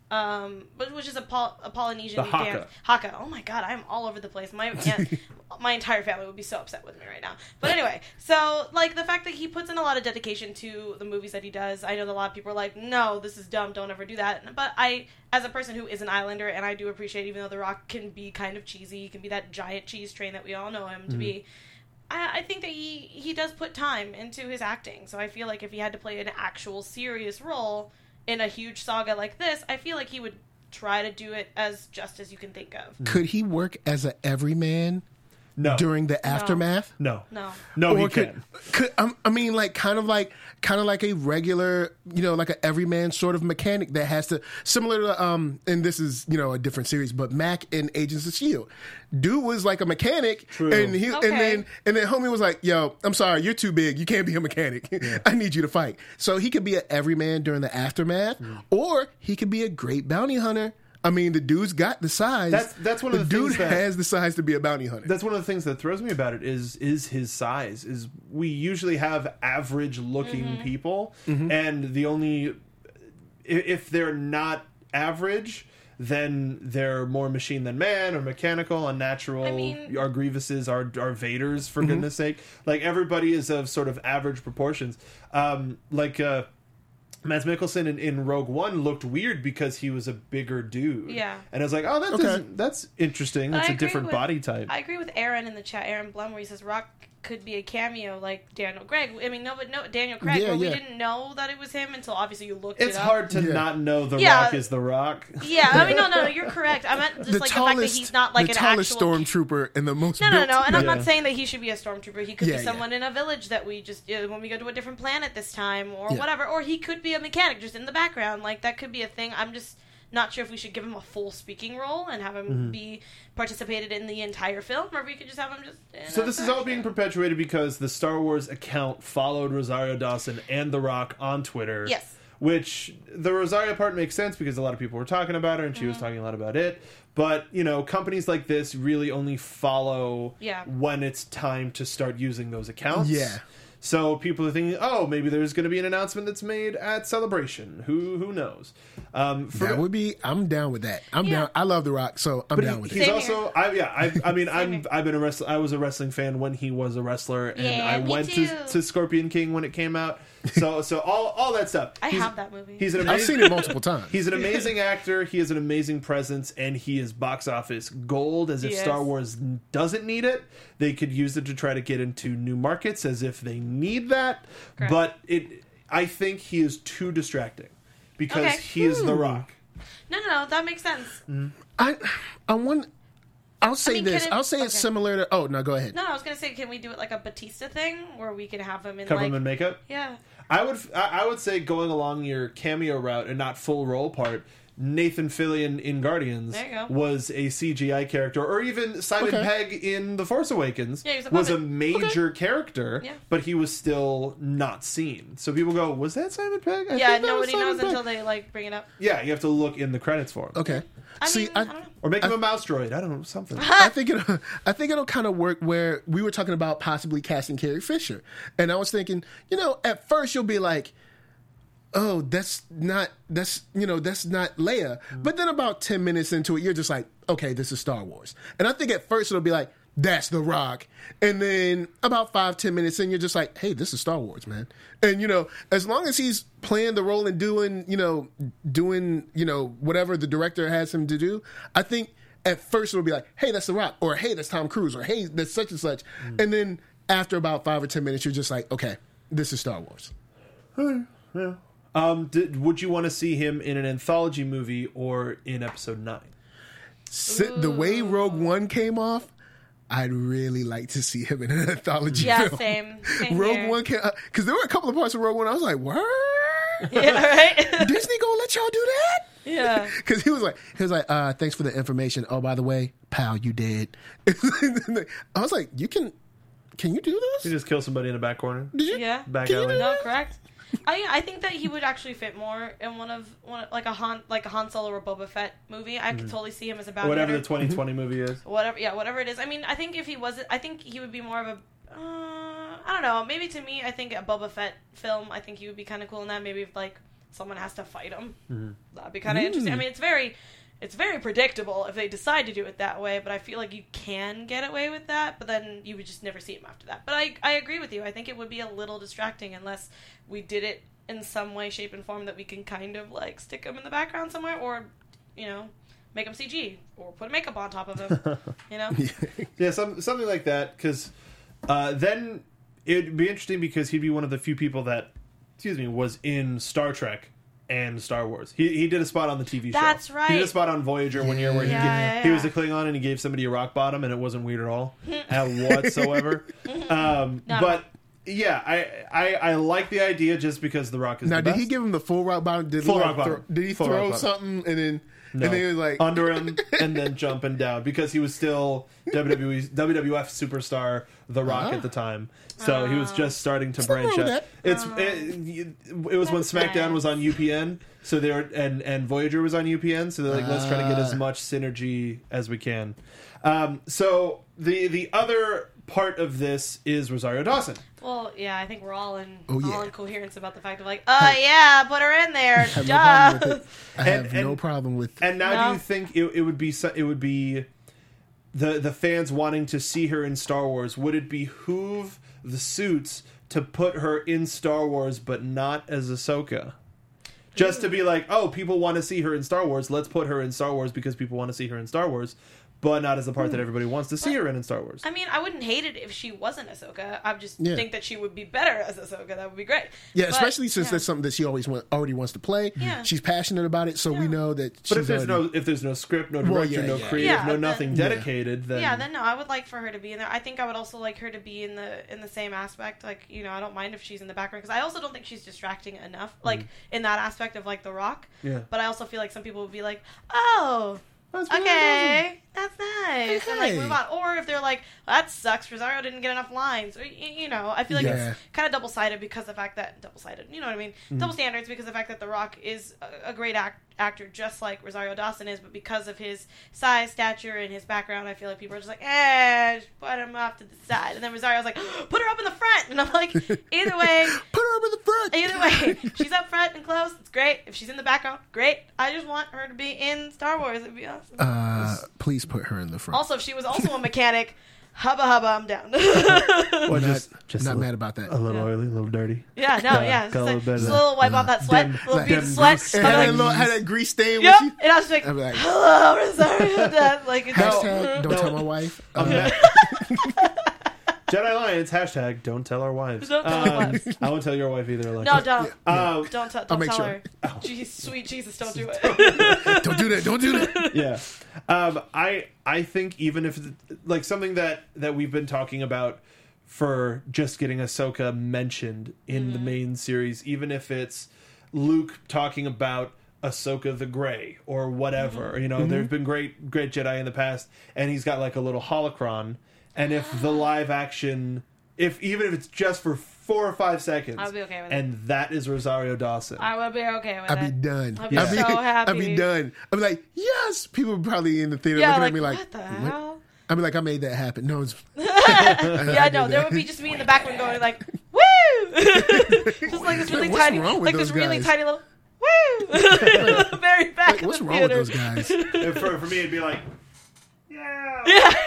Um, but which is a, Pol- a Polynesian The haka. dance. Haka. Oh my god, I'm all over the place. My aunt, my entire family would be so upset with me right now. But anyway, so like the fact that he puts in a lot of dedication to the movies that he does. I know that a lot of people are like, no, this is dumb. Don't ever do that. But I, as a person who is an Islander, and I do appreciate, even though The Rock can be kind of cheesy, he can be that giant cheese train that we all know him to be. I, I think that he he does put time into his acting. So I feel like if he had to play an actual serious role in a huge saga like this, I feel like he would try to do it as just as you can think of. Could he work as a everyman No. during the aftermath? no. No. No, he Or could, can. could um, I mean, like kind of like kind of like a regular, you know, like a everyman sort of mechanic that has to similar to um, and this is you know a different series, but Mac in Agents of Shield, dude was like a mechanic, True. and he Okay. and then and then homie was like, yo, I'm sorry, you're too big, you can't be a mechanic, I need you to fight. So he could be an everyman during the aftermath, or he could be a great bounty hunter. I mean, the dude's got the size. That's- that's one of the dude things that- has the size to be a bounty hunter. That's one of the things that throws me about it is is his size. Is we usually have average looking people, and the only i- if they're not average, then they're more machine than man or mechanical, unnatural. I mean- our Grievuses, our our Vaders, for goodness sake. Like everybody is of sort of average proportions. Um, like. Uh, Mads Mikkelsen in, in Rogue One looked weird because he was a bigger dude. Yeah. And I was like, oh, that Okay. doesn't, that's interesting. But That's I a agree different with- body type. I agree with Aaron in the chat, Aaron Blum, where he says Rock could be a cameo like Daniel Craig. I mean, no, but no, Daniel Craig, Yeah, where we yeah. didn't know that it was him until obviously you looked It's it up. hard to Yeah. not know The Yeah. Rock is The Rock. Yeah, I mean, no, no, no, you're correct. I meant just like the fact that he's not like the an tallest actual stormtrooper and the most No, no, built- no, and I'm Yeah. not saying that he should be a stormtrooper. He could Yeah, be yeah. someone in a village that we just uh, when we go to a different planet this time, or Yeah. whatever. Or he could be a mechanic just in the background. Like that could be a thing. I'm just not sure if we should give him a full speaking role and have him Mm-hmm. be participated in the entire film, or we could just have him just. in So a this is all section. being perpetuated because the Star Wars account followed Rosario Dawson and The Rock on Twitter. Yes. Which the Rosario part makes sense because a lot of people were talking about her and she was Mm-hmm. talking a lot about it. But, you know, companies like this really only follow Yeah. when it's time to start using those accounts. Yeah. So people are thinking, oh, maybe there's going to be an announcement that's made at Celebration. Who who knows? Um, for, That would be. I'm down with that. I'm Yeah. down. I love The Rock, so I'm But down he- with he's it. Same also, I, yeah, I, I mean, I'm, here. I've been a wrestler. I was a wrestling fan when he was a wrestler, and Yeah, I me went too. to, to Scorpion King when it came out. So so all all that stuff. I He's- have that movie. He's an I've amazing. seen it multiple times. He's an amazing actor. He has an amazing presence, and he is box office gold. As if He Star is. Wars doesn't need it, they could use it to try to get into new markets. As if they need that, Correct. but it. I think he is too distracting because Okay. he is The Rock. no, no, no, that makes sense. I I want. I'll say mean, this. can it- I'll say it's okay. similar to. Oh no, go ahead. No, I was gonna say, can we do it like a Batista thing where we can have him in Cover like, him in makeup. yeah, I would. I I would say going along your cameo route and not full role part. Nathan Fillion in Guardians There you go. was a C G I character, or even Simon Okay. Pegg in The Force Awakens Yeah, he was was, above a it. major character, Yeah. but he was still not seen. So people go, "Was that Simon Pegg?" I yeah. think that was Nobody Simon knows Pegg." until they like bring it up. Yeah, you have to look in the credits for him. Okay. I See, mean, I, I, don't know. Or make him a mouse droid. I don't know, something. I think it. I think it'll kind of work where we were talking about possibly casting Carrie Fisher, and I was thinking, you know, at first you'll be like, "Oh, that's not that's you know that's not Leia," but then about ten minutes into it, you're just like, "Okay, this is Star Wars," and I think at first it'll be like, "That's The Rock," and then about five ten minutes in, you're just like, "Hey, this is Star Wars, man," and you know, as long as he's playing the role and doing you know doing you know whatever the director has him to do, I think. At first, it'll be like, "Hey, that's The Rock," or "Hey, that's Tom Cruise," or "Hey, that's such and such," and then after about five or ten minutes, you're just like, "Okay, this is Star Wars." Um, did, would you want to see him in an anthology movie or in Episode Nine? Si- the way Rogue One came off, I'd really like to see him in an anthology Yeah, film. same. same Rogue here. One came because there were a couple of parts of Rogue One I was like, "What? Yeah, right. Disney gonna let y'all do that?" yeah. Because he was like, he was like, uh, "Thanks for the information. Oh, by the way, pal, you dead." I was like, "You can, can you do You this? just kill somebody in the back corner. Did you? Yeah. Back Can you alley. do No, correct. I I think that he would actually fit more in one of one like a Han like a Han Solo or Boba Fett movie. I could totally see him as a Or bounty whatever hunter. the twenty twenty movie is. whatever yeah whatever it is. I mean, I think if he was, I think he would be more of a uh, I don't know, maybe to me, I think a Boba Fett film, I think he would be kind of cool in that. Maybe if like someone has to fight him, that'd be kind of interesting. I mean, it's very it's very predictable if they decide to do it that way, but I feel like you can get away with that, but then you would just never see him after that. But I I agree with you. I think it would be a little distracting unless we did it in some way, shape, and form that we can kind of like stick him in the background somewhere, or you know, make him C G or put makeup on top of him. You know, Yeah, some, something like that. Because uh, then it'd be interesting because he'd be one of the few people that, excuse me, was in Star Trek and Star Wars. He he did a spot on the T V show. That's right. He did a spot on Voyager one year where he, Yeah, gave- yeah, he yeah. was a Klingon and he gave somebody a rock bottom and it wasn't weird at all, uh, whatsoever. um, Not at but yeah, I, I I like the idea just because The Rock is Now, the did best. he give him the full rock bottom? Did Full he, like, rock bottom. throw- did he Full throw rock bottom. something and then No. and then he was like under him and then jumping down because he was still W W E W W F superstar The Rock Ah. at the time. So he was just starting to branch wrong with out. that. It's it, it was when That's SmackDown nice. was on U P N, so they were and and Voyager was on U P N, so they're like, let's try to get as much synergy as we can. Um, so the the other part of this is Rosario Dawson. well, yeah, I think we're all in Oh, yeah. all in coherence about the fact of like, oh yeah, put her in there. I have no problem Duh. with it. I have And- no and- problem with And now, No. do you think it, it would be so- it would be the the fans wanting to see her in Star Wars? Would it behoove the suits to put her in Star Wars, but not as Ahsoka? Just to be like, oh, people want to see her in Star Wars. Let's put her in Star Wars because people want to see her in Star Wars, but not as the part that everybody wants to see her in in Star Wars. I mean, I wouldn't hate it if she wasn't Ahsoka. I just Yeah. think that she would be better as Ahsoka. That would be great. yeah, But, especially since yeah. that's something that she always want, already wants to play. Yeah. She's passionate about it, so we Yeah. know that. But if she's there's already- no if there's no script, no director, Well, yeah, no yeah. creative, Yeah, no then- nothing Yeah. dedicated, then Yeah, then no, I would like for her to be in there. I think I would also like her to be in the in the same aspect. Like, you know, I don't mind if she's in the background because I also don't think she's distracting enough. Like in that aspect of like The Rock. Yeah. But I also feel like some people would be like, oh. That's really Okay, that's nice, and like Hey. move on. Or if they're like, well, "That sucks," Rosario didn't get enough lines, or y- you know, I feel like Yeah. it's kind of double sided because of the fact that double sided, you know what I mean? Mm. Double standards because of the fact that The Rock is a, a great act, actor, just like Rosario Dawson is, but because of his size, stature, and his background, I feel like people are just like, "Eh, just put him off to the side," and then Rosario's like, "Put her up in the front," and I'm like, either way. Put her up in the front. Either way, she's up front and close. It's great. If she's in the background, great. I just want her to be in Star Wars. It'd be awesome. Uh, please put her in the front. Also, if she was also a mechanic, hubba hubba, I'm down. Or just- not, just not a- mad about that. A little oily, a little dirty. yeah, no, yeah. got a Just, little like, bit of just a that. little wipe off that sweat, Dem- a little like, bead of dem- sweat. And I'm had, like, that little, had that grease stain yep. with you. And I was like, I'm like, hello, Rosario Dawson. Like, it's just- hashtag don't tell my wife. Um, Uh, Jedi Alliance, hashtag don't tell our wives. Don't tell our Um, wives. I won't tell your wife either, no, Alexa. don't. Um, Don't, t- I'll don't make tell sure. her. Jeez, sweet Jesus, don't do it. don't do that. Don't do that. yeah. Um, I I think even if like something that that we've been talking about for just getting Ahsoka mentioned in the main series, even if it's Luke talking about Ahsoka the Grey or whatever, you know, there's been great great Jedi in the past, and he's got like a little holocron, and if the live action, if even if it's just for four or five seconds, I'll be okay with it. and that is Rosario Dawson. I would be okay with I'd it. be done. I'd be I'd be, so happy. I'd be done. I'd be like, yes. People probably in the theater Yeah, looking like, at me like, what the "What?" hell? I'd be like, I made that happen. No, it's Yeah, no, there would be just me in the background going like, woo! Just like this really What's tiny, wrong with like this those really guys? tiny little, woo! Very back like, of what's the wrong with theater. those guys? And for, for me, it'd be like, yeah.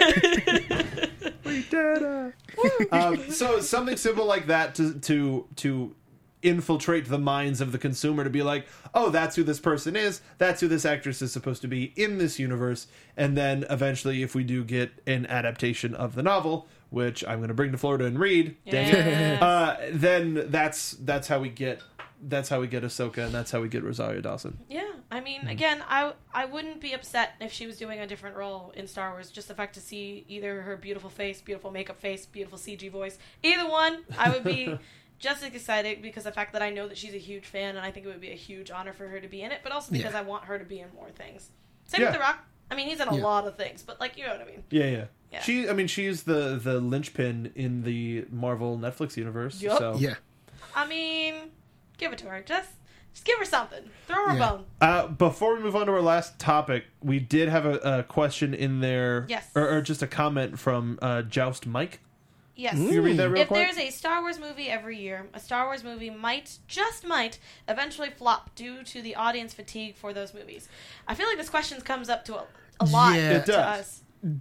We did it. um, so something simple like that to to to infiltrate the minds of the consumer, to be like, oh, that's who this person is, that's who this actress is supposed to be in this universe, and then eventually, if we do get an adaptation of the novel, which I'm going to bring to Florida and read, dang it, Yes. uh, then that's that's how we get that's how we get Ahsoka, and that's how we get Rosario Dawson. Yeah, I mean, Mm-hmm. again, I I wouldn't be upset if she was doing a different role in Star Wars. Just the fact to see either her beautiful face, beautiful makeup face, beautiful C G voice, either one, I would be just as excited because the fact that I know that she's a huge fan, and I think it would be a huge honor for her to be in it, but also because Yeah. I want her to be in more things. Same Yeah. with The Rock. I mean, he's in a Yeah. lot of things, but like, you know what I mean. Yeah, yeah. Yeah. She, I mean, she's the the linchpin in the Marvel Netflix universe. Yup. So, Yeah. I mean, give it to her. Just, just give her something. Throw her Yeah. a bone. Uh, before we move on to our last topic, we did have a, a question in there, Yes. or, or just a comment from uh, Joust Mike. Yes. Can you read that real If quick? there's a Star Wars movie every year, a Star Wars movie might, just might, eventually flop due to the audience fatigue for those movies. I feel like this question comes up to a, a lot Yeah. It to does. us.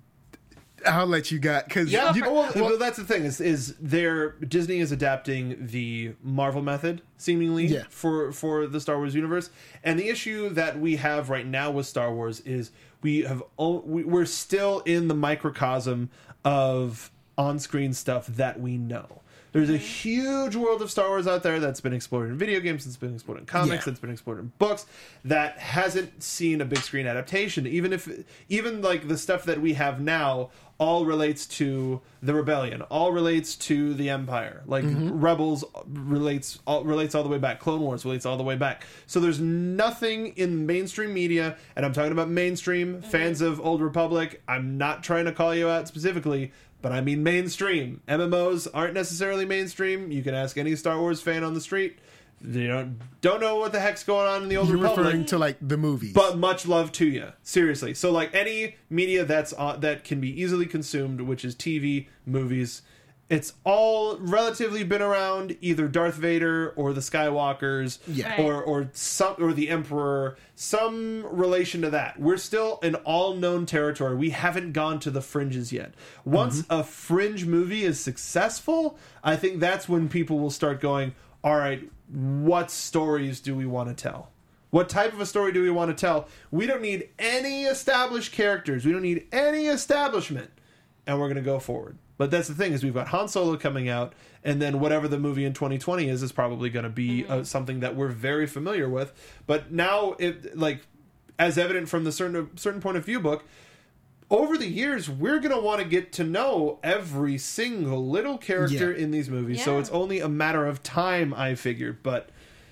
I'll let you got because Yeah, you, well, well, that's the thing is is there Disney is adapting the Marvel method seemingly Yeah. for for the Star Wars universe, and the issue that we have right now with Star Wars is we have o- we- we're still in the microcosm of on-screen stuff that we know. There's a huge world of Star Wars out there that's been explored in video games, that's been explored in comics, Yeah. that's been explored in books, that hasn't seen a big screen adaptation. Even if, even like the stuff that we have now, all relates to the Rebellion, all relates to the Empire. Like Rebels relates all, relates all the way back. Clone Wars relates all the way back. So there's nothing in mainstream media, and I'm talking about mainstream fans of Old Republic. I'm not trying to call you out specifically, but I mean mainstream. M M Os aren't necessarily mainstream. You can ask any Star Wars fan on the street. They don't don't know what the heck's going on in the Old you're Republic. referring to like the movies. But much love to you, seriously. So like any media that's on, that can be easily consumed, which is T V, movies, it's all relatively been around. Either Darth Vader or the Skywalkers, Yeah. Right. or or some or the Emperor, some relation to that. We're still in all known territory. We haven't gone to the fringes yet. Once a fringe movie is successful, I think that's when people will start going, all right, what stories do we want to tell? What type of a story do we want to tell? We don't need any established characters. We don't need any establishment. And we're going to go forward. But that's the thing, is we've got Han Solo coming out, and then whatever the movie in twenty twenty is, is probably going to be uh, something that we're very familiar with. But now, it, like, as evident from the certain certain point of view book, over the years, we're going to want to get to know every single little character Yeah. in these movies. So Yeah. it's only a matter of time, I figured. But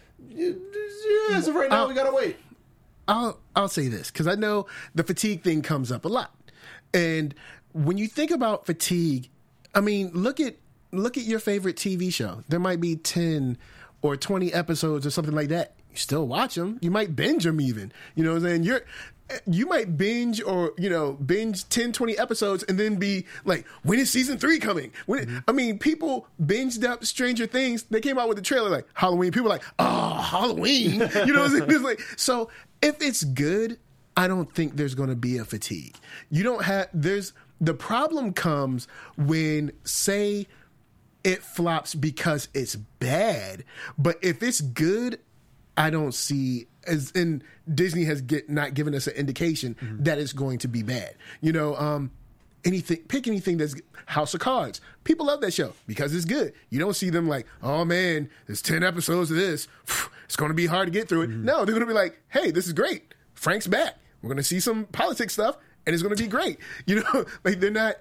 as of right now, Uh, we got to wait. I'll I'll say this because I know the fatigue thing comes up a lot, and when you think about fatigue, I mean, look at look at your favorite T V show. There might be ten or twenty episodes or something like that. You still watch them. You might binge them even. You know what I'm saying? You're you might binge or you know binge ten, twenty episodes and then be like, when is season three coming? When I mean, people binged up Stranger Things. They came out with the trailer like Halloween. People were like, oh, Halloween. You know what I'm saying? It's like, so if it's good, I don't think there's going to be a fatigue. You don't have there's The problem comes when, say, it flops because it's bad, but if it's good, I don't see as and Disney has get not given us an indication mm-hmm. that it's going to be bad. You know, um, anything pick anything that's House of Cards. People love that show because it's good. You don't see them like, oh man, there's ten episodes of this. It's going to be hard to get through it. Mm-hmm. No, they're going to be like, hey, this is great. Frank's back. We're going to see some politics stuff, and it's going to be great. You know, like they're not.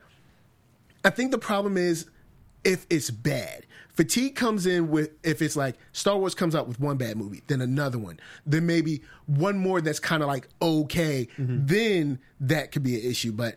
I think the problem is if it's bad. Fatigue comes in with if it's like Star Wars comes out with one bad movie, then another one, then maybe one more that's kind of like okay, mm-hmm. then that could be an issue. But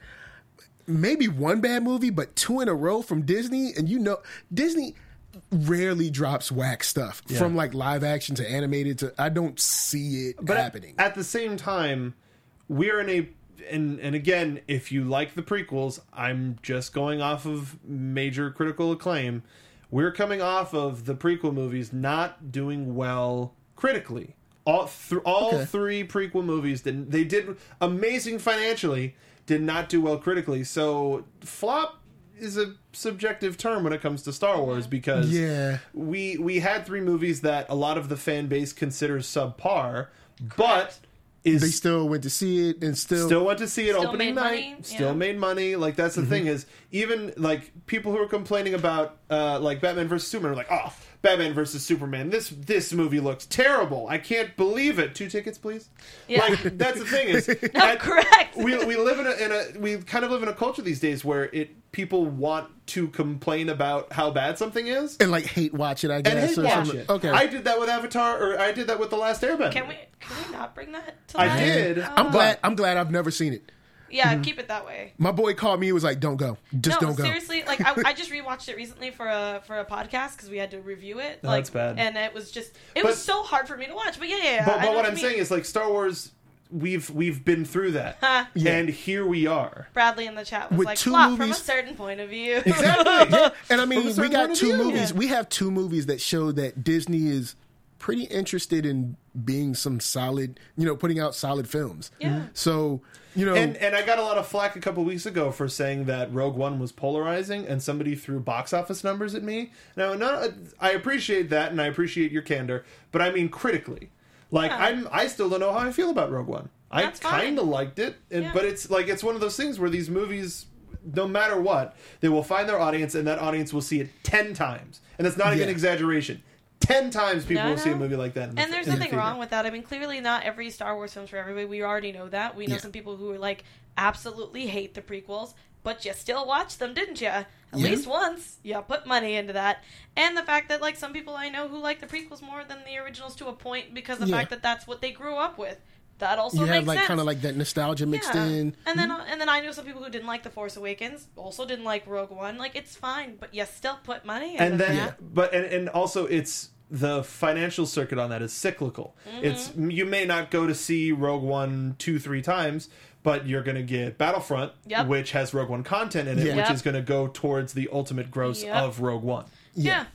maybe one bad movie, but two in a row from Disney, and you know Disney rarely drops whack stuff yeah. from like live action to animated to. I don't see it but happening. At, at the same time, we're in a and and again, if you like the prequels, I'm just going off of major critical acclaim. We're coming off of the prequel movies not doing well critically. All th- all okay. three prequel movies did they did amazing financially, did not do well critically. So flop is a subjective term when it comes to Star Wars because yeah. we we had three movies that a lot of the fan base considers subpar, Correct. but is they still went to see it and still still went to see it still opening night. Money. Still yeah. made money. Like that's the mm-hmm. thing is even like people who are complaining about uh, like Batman versus Superman are like, oh, Batman versus Superman. This this movie looks terrible. I can't believe it. Two tickets, please. Yeah. Like that's the thing is no, at, correct. We we live in a, in a we kind of live in a culture these days where it people want to complain about how bad something is and like hate watch it. I guess and hate or watch something. it. Okay, I did that with Avatar, or I did that with The Last Airbender. Can we can we not bring that to I life? did. Oh. I'm glad. I'm glad I've never seen it. Yeah, Mm-hmm. keep it that way. My boy called me and was like, don't go. Just no, don't go. seriously, like I, I just rewatched it recently for a for a podcast because we had to review it. Oh, like, that's bad. And it was just it But- was so hard for me to watch. But yeah, yeah. yeah But, I know but what you I'm mean. saying is like Star Wars, we've we've been through that, Yeah. and here we are. Bradley in the chat was With like, two "Flop from a movies- certain point of view." Exactly. Yeah. And I From mean, a we certain got point of two view. movies. Yeah. We have two movies that show that Disney is pretty interested in being some solid, you know, putting out solid films. Yeah. So, you know, And and I got a lot of flack a couple weeks ago for saying that Rogue One was polarizing, and somebody threw box office numbers at me. Now, no, I appreciate that, and I appreciate your candor, but I mean critically. Like Yeah. I'm, I still don't know how I feel about Rogue One. I That's fine. kind of liked it, and, Yeah. but it's like it's one of those things where these movies, no matter what, they will find their audience, and that audience will see it ten times, and that's not even Yeah. an exaggeration. Ten times people No, will see a no. movie like that. In the, And there's in the nothing theater. wrong with that. I mean, clearly not every Star Wars film's for everybody. We already know that. We know Yeah. some people who are like absolutely hate the prequels, but you still watched them, didn't you? At Yeah. least once. You put money into that. And the fact that like some people I know who like the prequels more than the originals to a point because the Yeah. fact that that's what they grew up with. That also you makes have like sense. kind of like that nostalgia mixed Yeah. in. And then and then I know some people who didn't like The Force Awakens, also didn't like Rogue One. Like it's fine, but you still put money into And then, that. but and, and also it's the financial circuit on that is cyclical. Mm-hmm. It's you may not go to see Rogue One two, three times, but you're going to get Battlefront, Yep. which has Rogue One content in it, Yeah. which Yep. is going to go towards the ultimate gross Yep. of Rogue One. Yeah.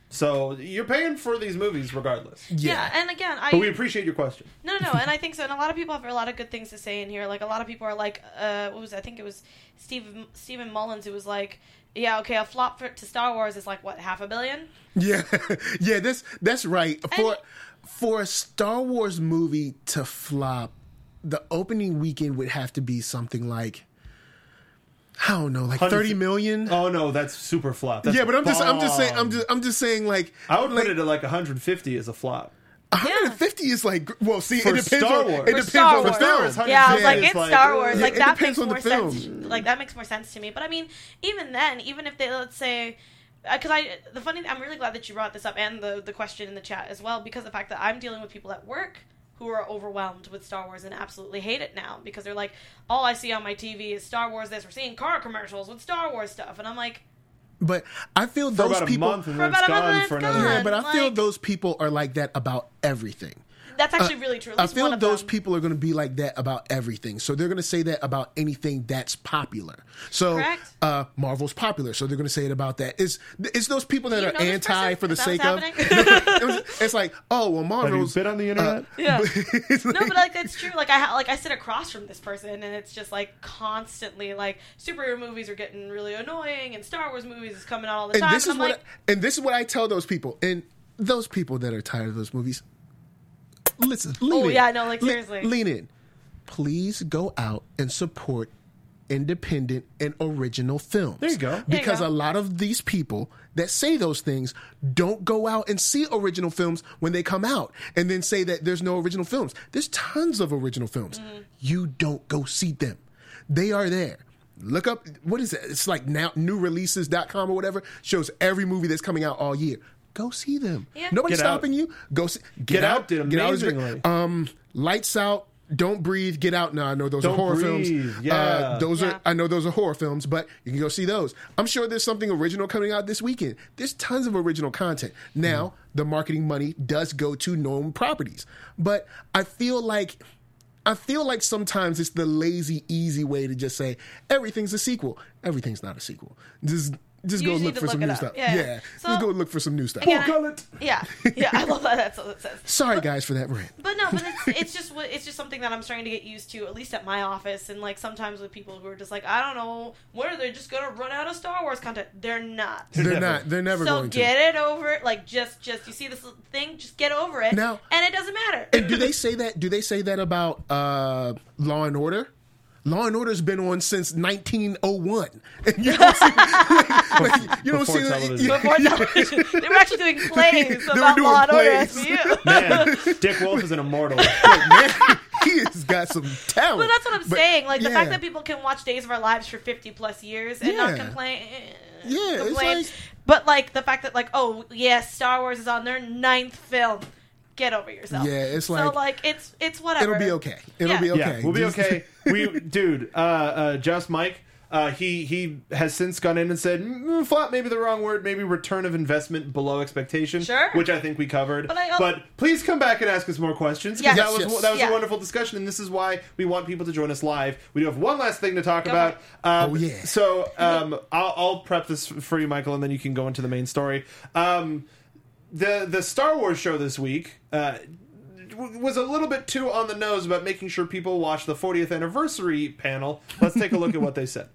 So you're paying for these movies regardless. yeah. And again, I But we appreciate your question. No, no, and I think so. And a lot of people have a lot of good things to say in here. Like a lot of people are like, uh, what was it? I think it was Steve Stephen Mullins who was like, yeah, okay, a flop for, to Star Wars is like what, half a billion? Yeah, yeah, that's that's right. For And- for a Star Wars movie to flop, the opening weekend would have to be something like, I don't know, like Hundreds- thirty million. Oh no, that's super flop. That's Yeah, but I'm just I'm just saying I'm bomb. just I'm just saying like I would like, put it at like one hundred fifty as a flop. one hundred fifty is like well, see, For it depends Star on Wars. it For depends Star on the Wars. film. Star Wars, Yeah, I was Yeah, like, it's it's like, Star uh, Wars. yeah, Like it that depends makes on the more film. sense. Like that makes more sense to me. But I mean, even then, even if they let's say, because I the funny, I'm really glad that you brought this up and the the question in the chat as well, because the fact that I'm dealing with people at work who are overwhelmed with Star Wars and absolutely hate it now because they're like, all I see on my T V is Star Wars. This we're seeing car commercials with Star Wars stuff, and I'm like, But I feel For those about people a month and For then it's about a month and gone it's for another. gone. Yeah, but I feel Like- those people are like that about everything. That's actually really true. At I least feel one of those them. people are going to be like that about everything. So they're going to say that about anything that's popular. So Correct. uh, Marvel's popular, so they're going to say it about that. It's it's those people that Do you are know this anti person? for the Is that sake what's of. happening? It was- it's like, oh well, Have you Marvel's. been on the internet? Yeah. It's No, like- but like that's true. Like I ha- like I sit across from this person, and it's just like constantly like superhero movies are getting really annoying, and Star Wars movies is coming out all the and time. this and is I'm what like, I, and this is what I tell those people and those people that are tired of those movies. Listen, lean Oh, in. yeah, no, like, Le- seriously. lean in. Please go out and support independent and original films. There you go. There you Because go. a lot of these people that say those things don't go out and see original films when they come out and then say that there's no original films. There's tons of original films. Mm-hmm. You don't go see them. They are there. Look up, what is it? It's like now new releases dot com or whatever, shows every movie that's coming out all year. Go see them. Yeah. Nobody's Get Out. stopping you. Go see. Get, Get out. Out did Get Out is great. amazingly. Um, Lights Out. Don't Breathe, Get Out. Now I know those Don't are horror Breathe, films. yeah. Uh, those Yeah. are I know those are horror films, but you can go see those. I'm sure there's something original coming out this weekend. There's tons of original content. Now Mm-hmm. the marketing money does go to known properties, but I feel like I feel like sometimes it's the lazy, easy way to just say everything's a sequel. Everything's not a sequel. Just just You go just look need to for some look it new up. stuff. Yeah. Yeah, So- just go look for some new stuff. Again, I- Call it. yeah, yeah, I love that. That's what it says. Sorry guys for that rant. But no, but it's, it's just what it's just something that I'm starting to get used to, at least at my office, and like sometimes with people who are just like, I don't know, when are they just gonna run out of Star Wars content? They're not. They're never. not. They're never so going to. get it over. Like just, just you see this little thing, just get over it. Now- and it doesn't matter. And do they say that? Do they say that about uh, Law and Order? Law and Order's been on since nineteen oh one. And you don't see, like, like, you don't Before see television. Before television, they were actually doing plays They were about doing Law and Order plays. S V U. Man, Dick Wolf is an immortal. like, man, he has got some talent. But that's what I'm But, saying. Like the yeah. fact that people can watch Days of Our Lives for fifty plus years and not Yeah. complain. Yeah, it's complain. like- But like the fact that like, oh yes, Star Wars is on their ninth film. Get over yourself. Yeah, it's so like- like it's it's whatever. It'll be okay. It'll Yeah. be okay. Yeah, we'll be Just- okay. We, dude, uh, uh, Just Mike. Uh, he he has since gone in and said, mm, flop, maybe the wrong word, maybe return of investment below expectation, Sure. which I think we covered. But I al- please come back and ask us more questions, because Yes. that was Yes, yes. that was Yeah. a wonderful discussion, and this is why we want people to join us live. We do have one last thing to talk Go about. for Um, Oh, yeah. So um, I'll, I'll prep this for you, Michael, and then you can go into the main story. Um, the the Star Wars show this week. Uh, w- was a little bit too on the nose about making sure people watch the fortieth anniversary panel. Let's take a look at what they said.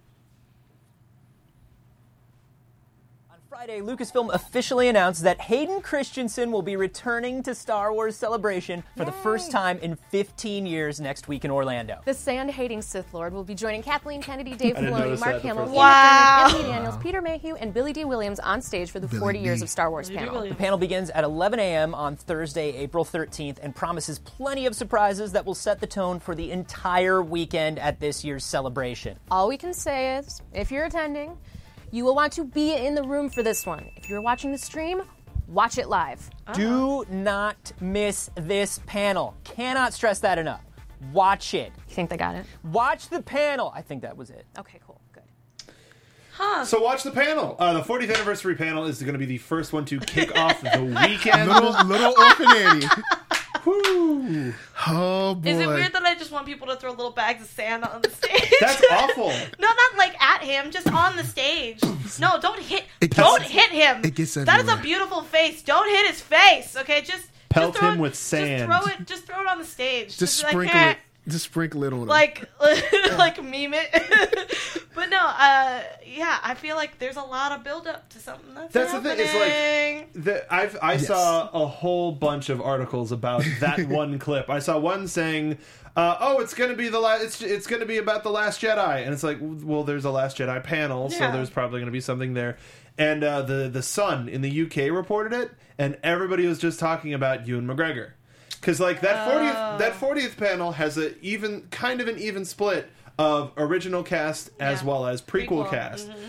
On Friday, Lucasfilm officially announced that Hayden Christensen will be returning to Star Wars Celebration for the first time in fifteen years next week in Orlando. The sand-hating Sith Lord will be joining Kathleen Kennedy, Dave I didn't Filoni, notice Mark that the Hamill, first Ian time. McDiarmid, Wow. Anthony Daniels, Peter Mayhew, and Billy D. Williams on stage for the Billy forty D. Years of Star Wars Billy D. panel. Williams. The panel begins at eleven a.m. on Thursday, April thirteenth, and promises plenty of surprises that will set the tone for the entire weekend at this year's celebration. All we can say is, if you're attending, you will want to be in the room for this one. If you're watching the stream, watch it live. Do not miss this panel. Cannot stress that enough. Watch it. You think they got it? Watch the panel. I think that was it. Okay, cool, good. So watch the panel. Uh, the fortieth anniversary panel is going to be the first one to kick off the weekend. Little, little Orphan Annie. Woo. Oh, boy. Is it weird that I just want people to throw little bags of sand on the stage? That's awful. No, not like at him, just on the stage. No, don't hit. It gets- don't hit him. it gets That is a everywhere. beautiful face. Don't hit his face. Okay, just Pelt just throw him it, with sand. Just throw it. Just throw it on the stage. Just be like, sprinkle "Eh." it. Just sprinkle it on him. Like, like meme it. But no, uh, yeah, I feel like there's a lot of build up to something that's, That's the happening. thing. It's like the, I've I Yes. saw a whole bunch of articles about that one clip. I saw one saying, uh, "Oh, it's going to be the last. It's it's going to be about the Last Jedi," and it's like, well, there's a Last Jedi panel, so Yeah. there's probably going to be something there. And uh, the the Sun in the U K reported it, and everybody was just talking about Ewan McGregor. Because like that fortieth that fortieth panel has a even kind of an even split of original cast as Yeah. well as prequel, Prequel, cast. mhm.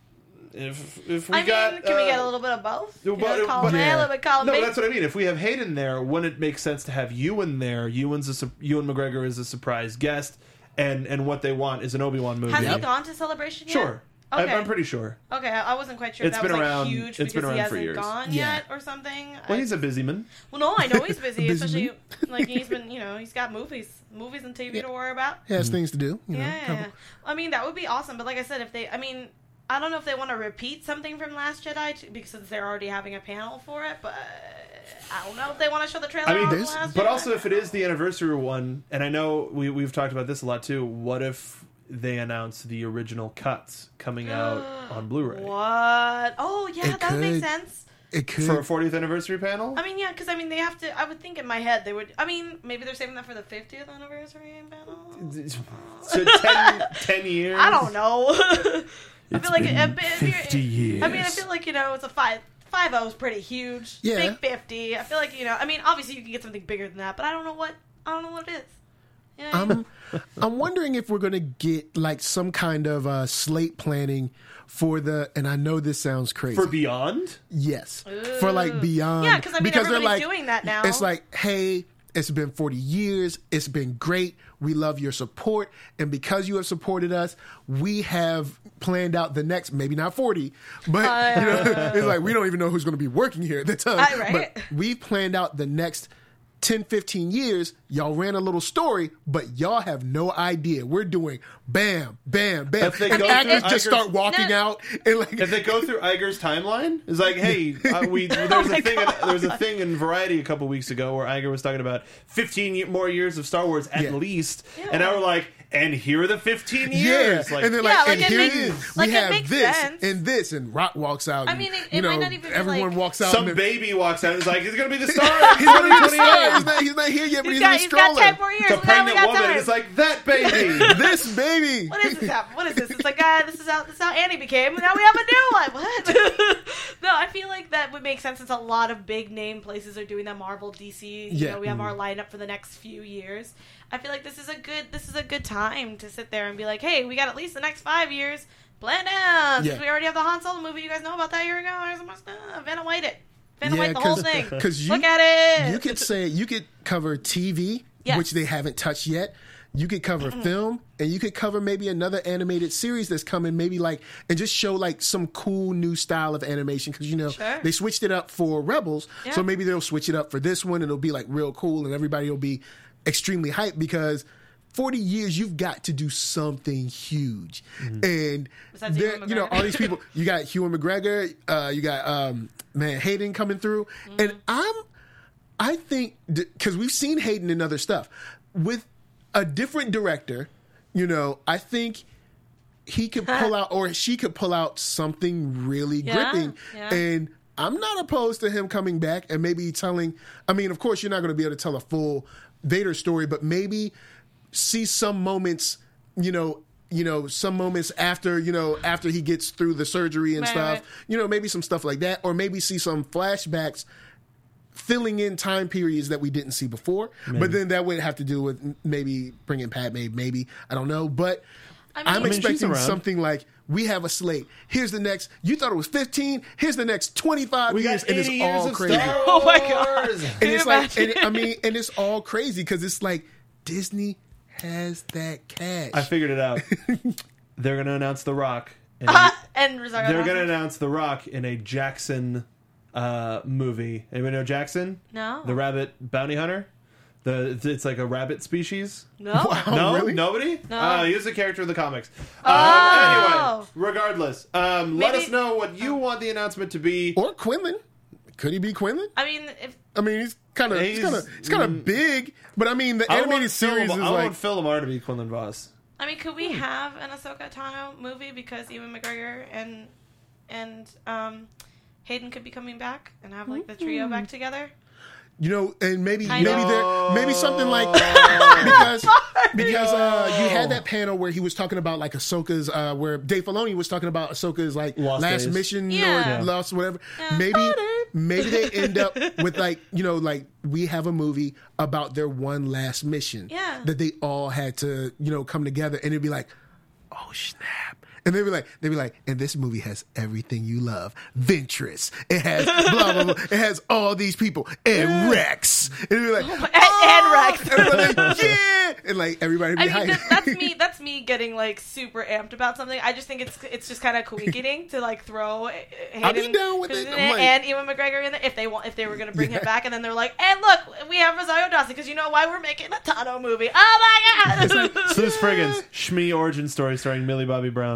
If if we I got, mean, can we uh, get a little bit of both? You but- know, column but- A, a little bit column no, B. that's what I mean. If we have Hayden there, wouldn't it make sense to have Ewan there? Ewan's a, su- Ewan McGregor is a surprise guest, and and what they want is an Obi-Wan movie. Has he gone to Celebration yet? Sure. Okay. I'm, I'm pretty sure. Okay, I I wasn't quite sure It's if that been was like around- huge it's because been he around for hasn't years. gone Yeah. yet or something. Well, I- he's a busy man. Well, no, I know he's busy, Busy especially man. like he's been, you know, he's got movies, movies and T V to worry about. He has things to do. You know, Yeah, yeah, couple- yeah. I mean, that would be awesome. But like I said, if they, I mean, I don't know if they want to repeat something from Last Jedi t- because they're already having a panel for it. But I don't know if they want to show the trailer. I mean, of there's- Last But Jedi. also, if it is the anniversary one, and I know we, we've talked about this a lot too, what if they announce the original cuts coming out on Blu-ray What? Oh yeah, It that would make could. sense. It could. for a fortieth anniversary panel? I mean, yeah, because I mean, they have to. I would think in my head they would. I mean, maybe they're saving that for the fiftieth anniversary panel. So ten, ten years? I don't know. I It's feel like been a, bit- fifty years. I mean, I feel like you know, it's a five. Five O is pretty huge. Yeah. Big fifty. I feel like you know. I mean, obviously you can get something bigger than that, but I don't know what. I don't know what it is. You know what I mean? I'm, I'm wondering if we're going to get like some kind of uh, slate planning for the, and I know this sounds crazy. For Beyond? Yes. For like Beyond. Yeah, 'cause I mean, because they're everybody's like, doing that now. It's like, hey, it's been forty years. It's been great. We love your support. And because you have supported us, we have planned out the next, maybe not forty, but Uh, you know, it's like, we don't even know who's going to be working here at the time. Uh, right. But we planned out the next ten, fifteen years. Y'all ran a little story, but y'all have no idea. We're doing bam, bam, bam. If they And go actors through just Iger's- start walking No. out and like, If they go through Iger's timeline, it's like, hey, uh, we there's Oh a my thing. God. There was a thing in Variety a couple weeks ago where Iger was talking about fifteen ye- more years of Star Wars at Yeah. least, and now we're like, and here are the fifteen yeah, years. Like, and they're Yeah, like, like and it here makes- it is. like we it have makes this sense. and this, and Rock walks out. I and, mean, it- it you know, might not even be everyone like- walks out. some and baby walks out and is like, he's gonna be the star. he's gonna be the twenty star. twenty-eight. He's not, he's not here yet, but He's he's, got, in a he's got stroller. ten more years. It's a We got, we pregnant got woman. time. It's like that baby. This baby. What is this happening? What is this? It's like, uh, this is how this is how Annie became, and now we have a new one. What? No, I feel like that would make sense since a lot of big name places are doing that. Marvel, D C. You Yeah. know, we have our lineup for the next few years. I feel like this is a good this is a good time to sit there and be like, hey, we got at least the next five years planned out. Since Yeah. we already have the Han Solo movie you guys know about that a year ago. There's so much stuff. Vanna White it. Vanna Yeah, White the whole 'cause- thing. 'cause you- Look at it. You could say you could cover T V, Yes. which they haven't touched yet. You could cover film, and you could cover maybe another animated series that's coming. Maybe like and just show like some cool new style of animation because you know Sure. they switched it up for Rebels, Yeah. so maybe they'll switch it up for this one, and it'll be like real cool, and everybody will be extremely hyped because. forty years, you've got to do something huge. And Besides there, Ewan you know, McGregor. all these people, you got Ewan McGregor, uh, you got, um, man, Hayden coming through. Mm-hmm. And I'm, I think, because we've seen Hayden in other stuff, with a different director, you know, I think he could pull out, or she could pull out something really Yeah, gripping. yeah. And I'm not opposed to him coming back and maybe telling, I mean, of course, you're not going to be able to tell a full Vader story, but maybe see some moments, you know, you know, some moments after, you know, after he gets through the surgery and Right, stuff, right. you know, maybe some stuff like that, or maybe see some flashbacks filling in time periods that we didn't see before. But then that would have to do with maybe bringing Padme, maybe, I don't know. But I mean- I'm I mean, she's expecting around. something like, we have a slate. Here's the next, you thought it was fifteen, here's the next twenty-five We years, got and it's eighty years all of crazy. Star Wars. Oh my God. And Can it's you like, and imagine? it- I mean, and it's all crazy because it's like Disney has that cash. I figured it out. They're gonna announce The Rock. In a, Uh, and Rosario they're Dawson. gonna announce The Rock in a Jackson uh, movie. Anybody know Jackson? No. The rabbit bounty hunter. The it's like a rabbit species. No. Wow. No, Oh, really? nobody. No. Uh, he was a character in the comics. Oh. Um, anyway, regardless, um, let Maybe- us know what you want the announcement to be. Or Quinlan. Could he be Quinlan? I mean, if I mean, he's kind of he's He's- kind of he's kind of big, but I mean, the I animated want Phil, series is I like want Phil Lamar to be Quinlan Voss. I mean, could we have an Ahsoka Tano movie because Ewan McGregor and and um, Hayden could be coming back and have like the trio back together? you know, and maybe Kind maybe of. there maybe something like because because uh, you had that panel where he was talking about like Ahsoka's uh, where Dave Filoni was talking about Ahsoka's like Lost last Days. mission Yeah. or lost whatever. Yeah. Maybe Butter. maybe they end up with like you know like we have a movie about their one last mission Yeah. that they all had to you know come together and it'd be like oh snap. And they'd be like, they'd be like, and this movie has everything you love. Ventress. It has blah, blah, blah. It has all these people. And Rex. And they'd be like, And, and Rex. everybody, yeah. And and like everybody be I mean, hyped. that, that's me. That's me getting like super amped about something. I just think it's it's just kind of coinking to like throw Hayden I'll be down with it. I'm like- and Ewan McGregor in there if they want if they were going to bring him back, and then they're like, and look, we have Rosario Dawson because you know why we're making a Tano movie. Oh my god! Sue Spriggans, Shmi origin story starring Millie Bobby Brown.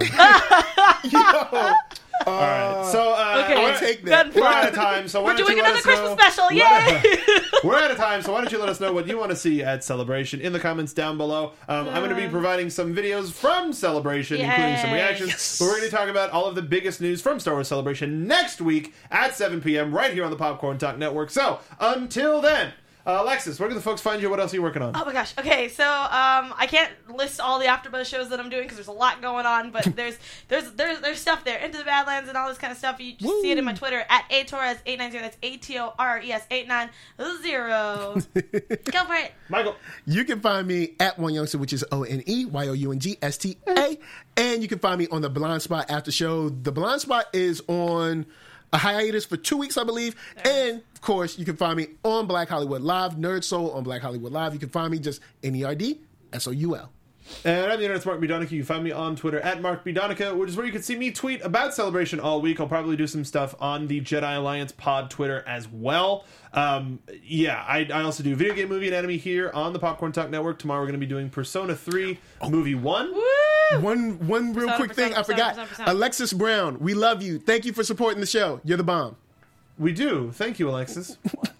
Yo, All right, so uh, Okay. we're, I'll take that. we're out of time. So why We're don't doing you let another us Christmas know- special. Yay! We're out of time, so why don't you let us know what you want to see at Celebration in the comments down below. Um, I'm going to be providing some videos from Celebration, including some Yay. reactions. Yes. But we're going to talk about all of the biggest news from Star Wars Celebration next week at seven p.m. right here on the Popcorn Talk Network. So until then, uh, Alexis, where can the folks find you? What else are you working on? Oh my gosh. Okay, so um, I can't list all the AfterBuzz shows that I'm doing because there's a lot going on. But there's there's there's there's stuff there, Into the Badlands and all this kind of stuff. You just see it in my Twitter at a torres eight nine zero. That's A T O R E S eight nine zero. Go for it. Michael. You can find me at One Youngster, which is O N E Y O U N G S T A. And you can find me on the Blind Spot After Show. The Blind Spot is on a hiatus for two weeks, I believe. And, of course, you can find me on Black Hollywood Live, Nerd Soul on Black Hollywood Live. You can find me just N E R D S O U L. And I'm the internet's Mark B. Donica. You can find me on Twitter at Mark B. Donica, which is where you can see me tweet about Celebration all week. I'll probably do some stuff on the Jedi Alliance pod Twitter as well. Um, yeah, I, I also do Video Game Movie Anatomy here on the Popcorn Talk Network. Tomorrow we're going to be doing Persona three Movie one. Woo! One one real Persona, quick thing persona, I forgot. persona, persona. Alexis Brown, we love you. Thank you for supporting the show. You're the bomb. We do. Thank you, Alexis.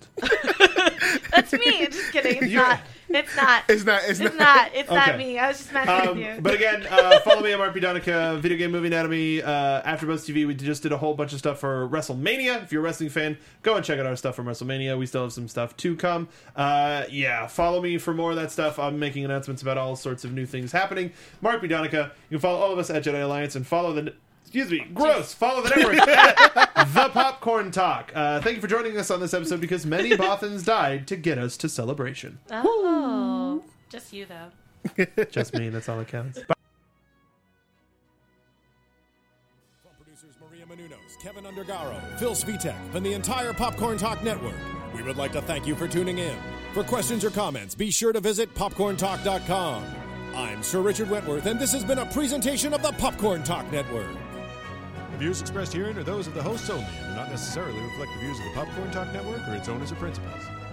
That's me. Just kidding. It's You're- not. It's not. It's not. It's, It's not. not. It's not Okay. me. I was just messing Um, with you. but again, uh, follow me on Mark B. Donica, Video Game Movie Anatomy, uh, AfterBuzz T V. We just did a whole bunch of stuff for WrestleMania. If you're a wrestling fan, go and check out our stuff from WrestleMania. We still have some stuff to come. Uh, yeah, follow me for more of that stuff. I'm making announcements about all sorts of new things happening. Mark B. Donica. You can follow all of us at Jedi Alliance and follow the... Excuse me, gross. Follow the network at The Popcorn Talk. Uh, thank you for joining us on this episode because many Bothans died to get us to Celebration. Oh, just you though. Just me, that's all that counts. Bye. From producers Maria Menounos, Kevin Undergaro, Phil Svitek, and the entire Popcorn Talk Network, we would like to thank you for tuning in. For questions or comments, be sure to visit popcorn talk dot com. I'm Sir Richard Wentworth, and this has been a presentation of the Popcorn Talk Network. The views expressed herein are those of the hosts only and do not necessarily reflect the views of the Popcorn Talk Network or its owners or principals.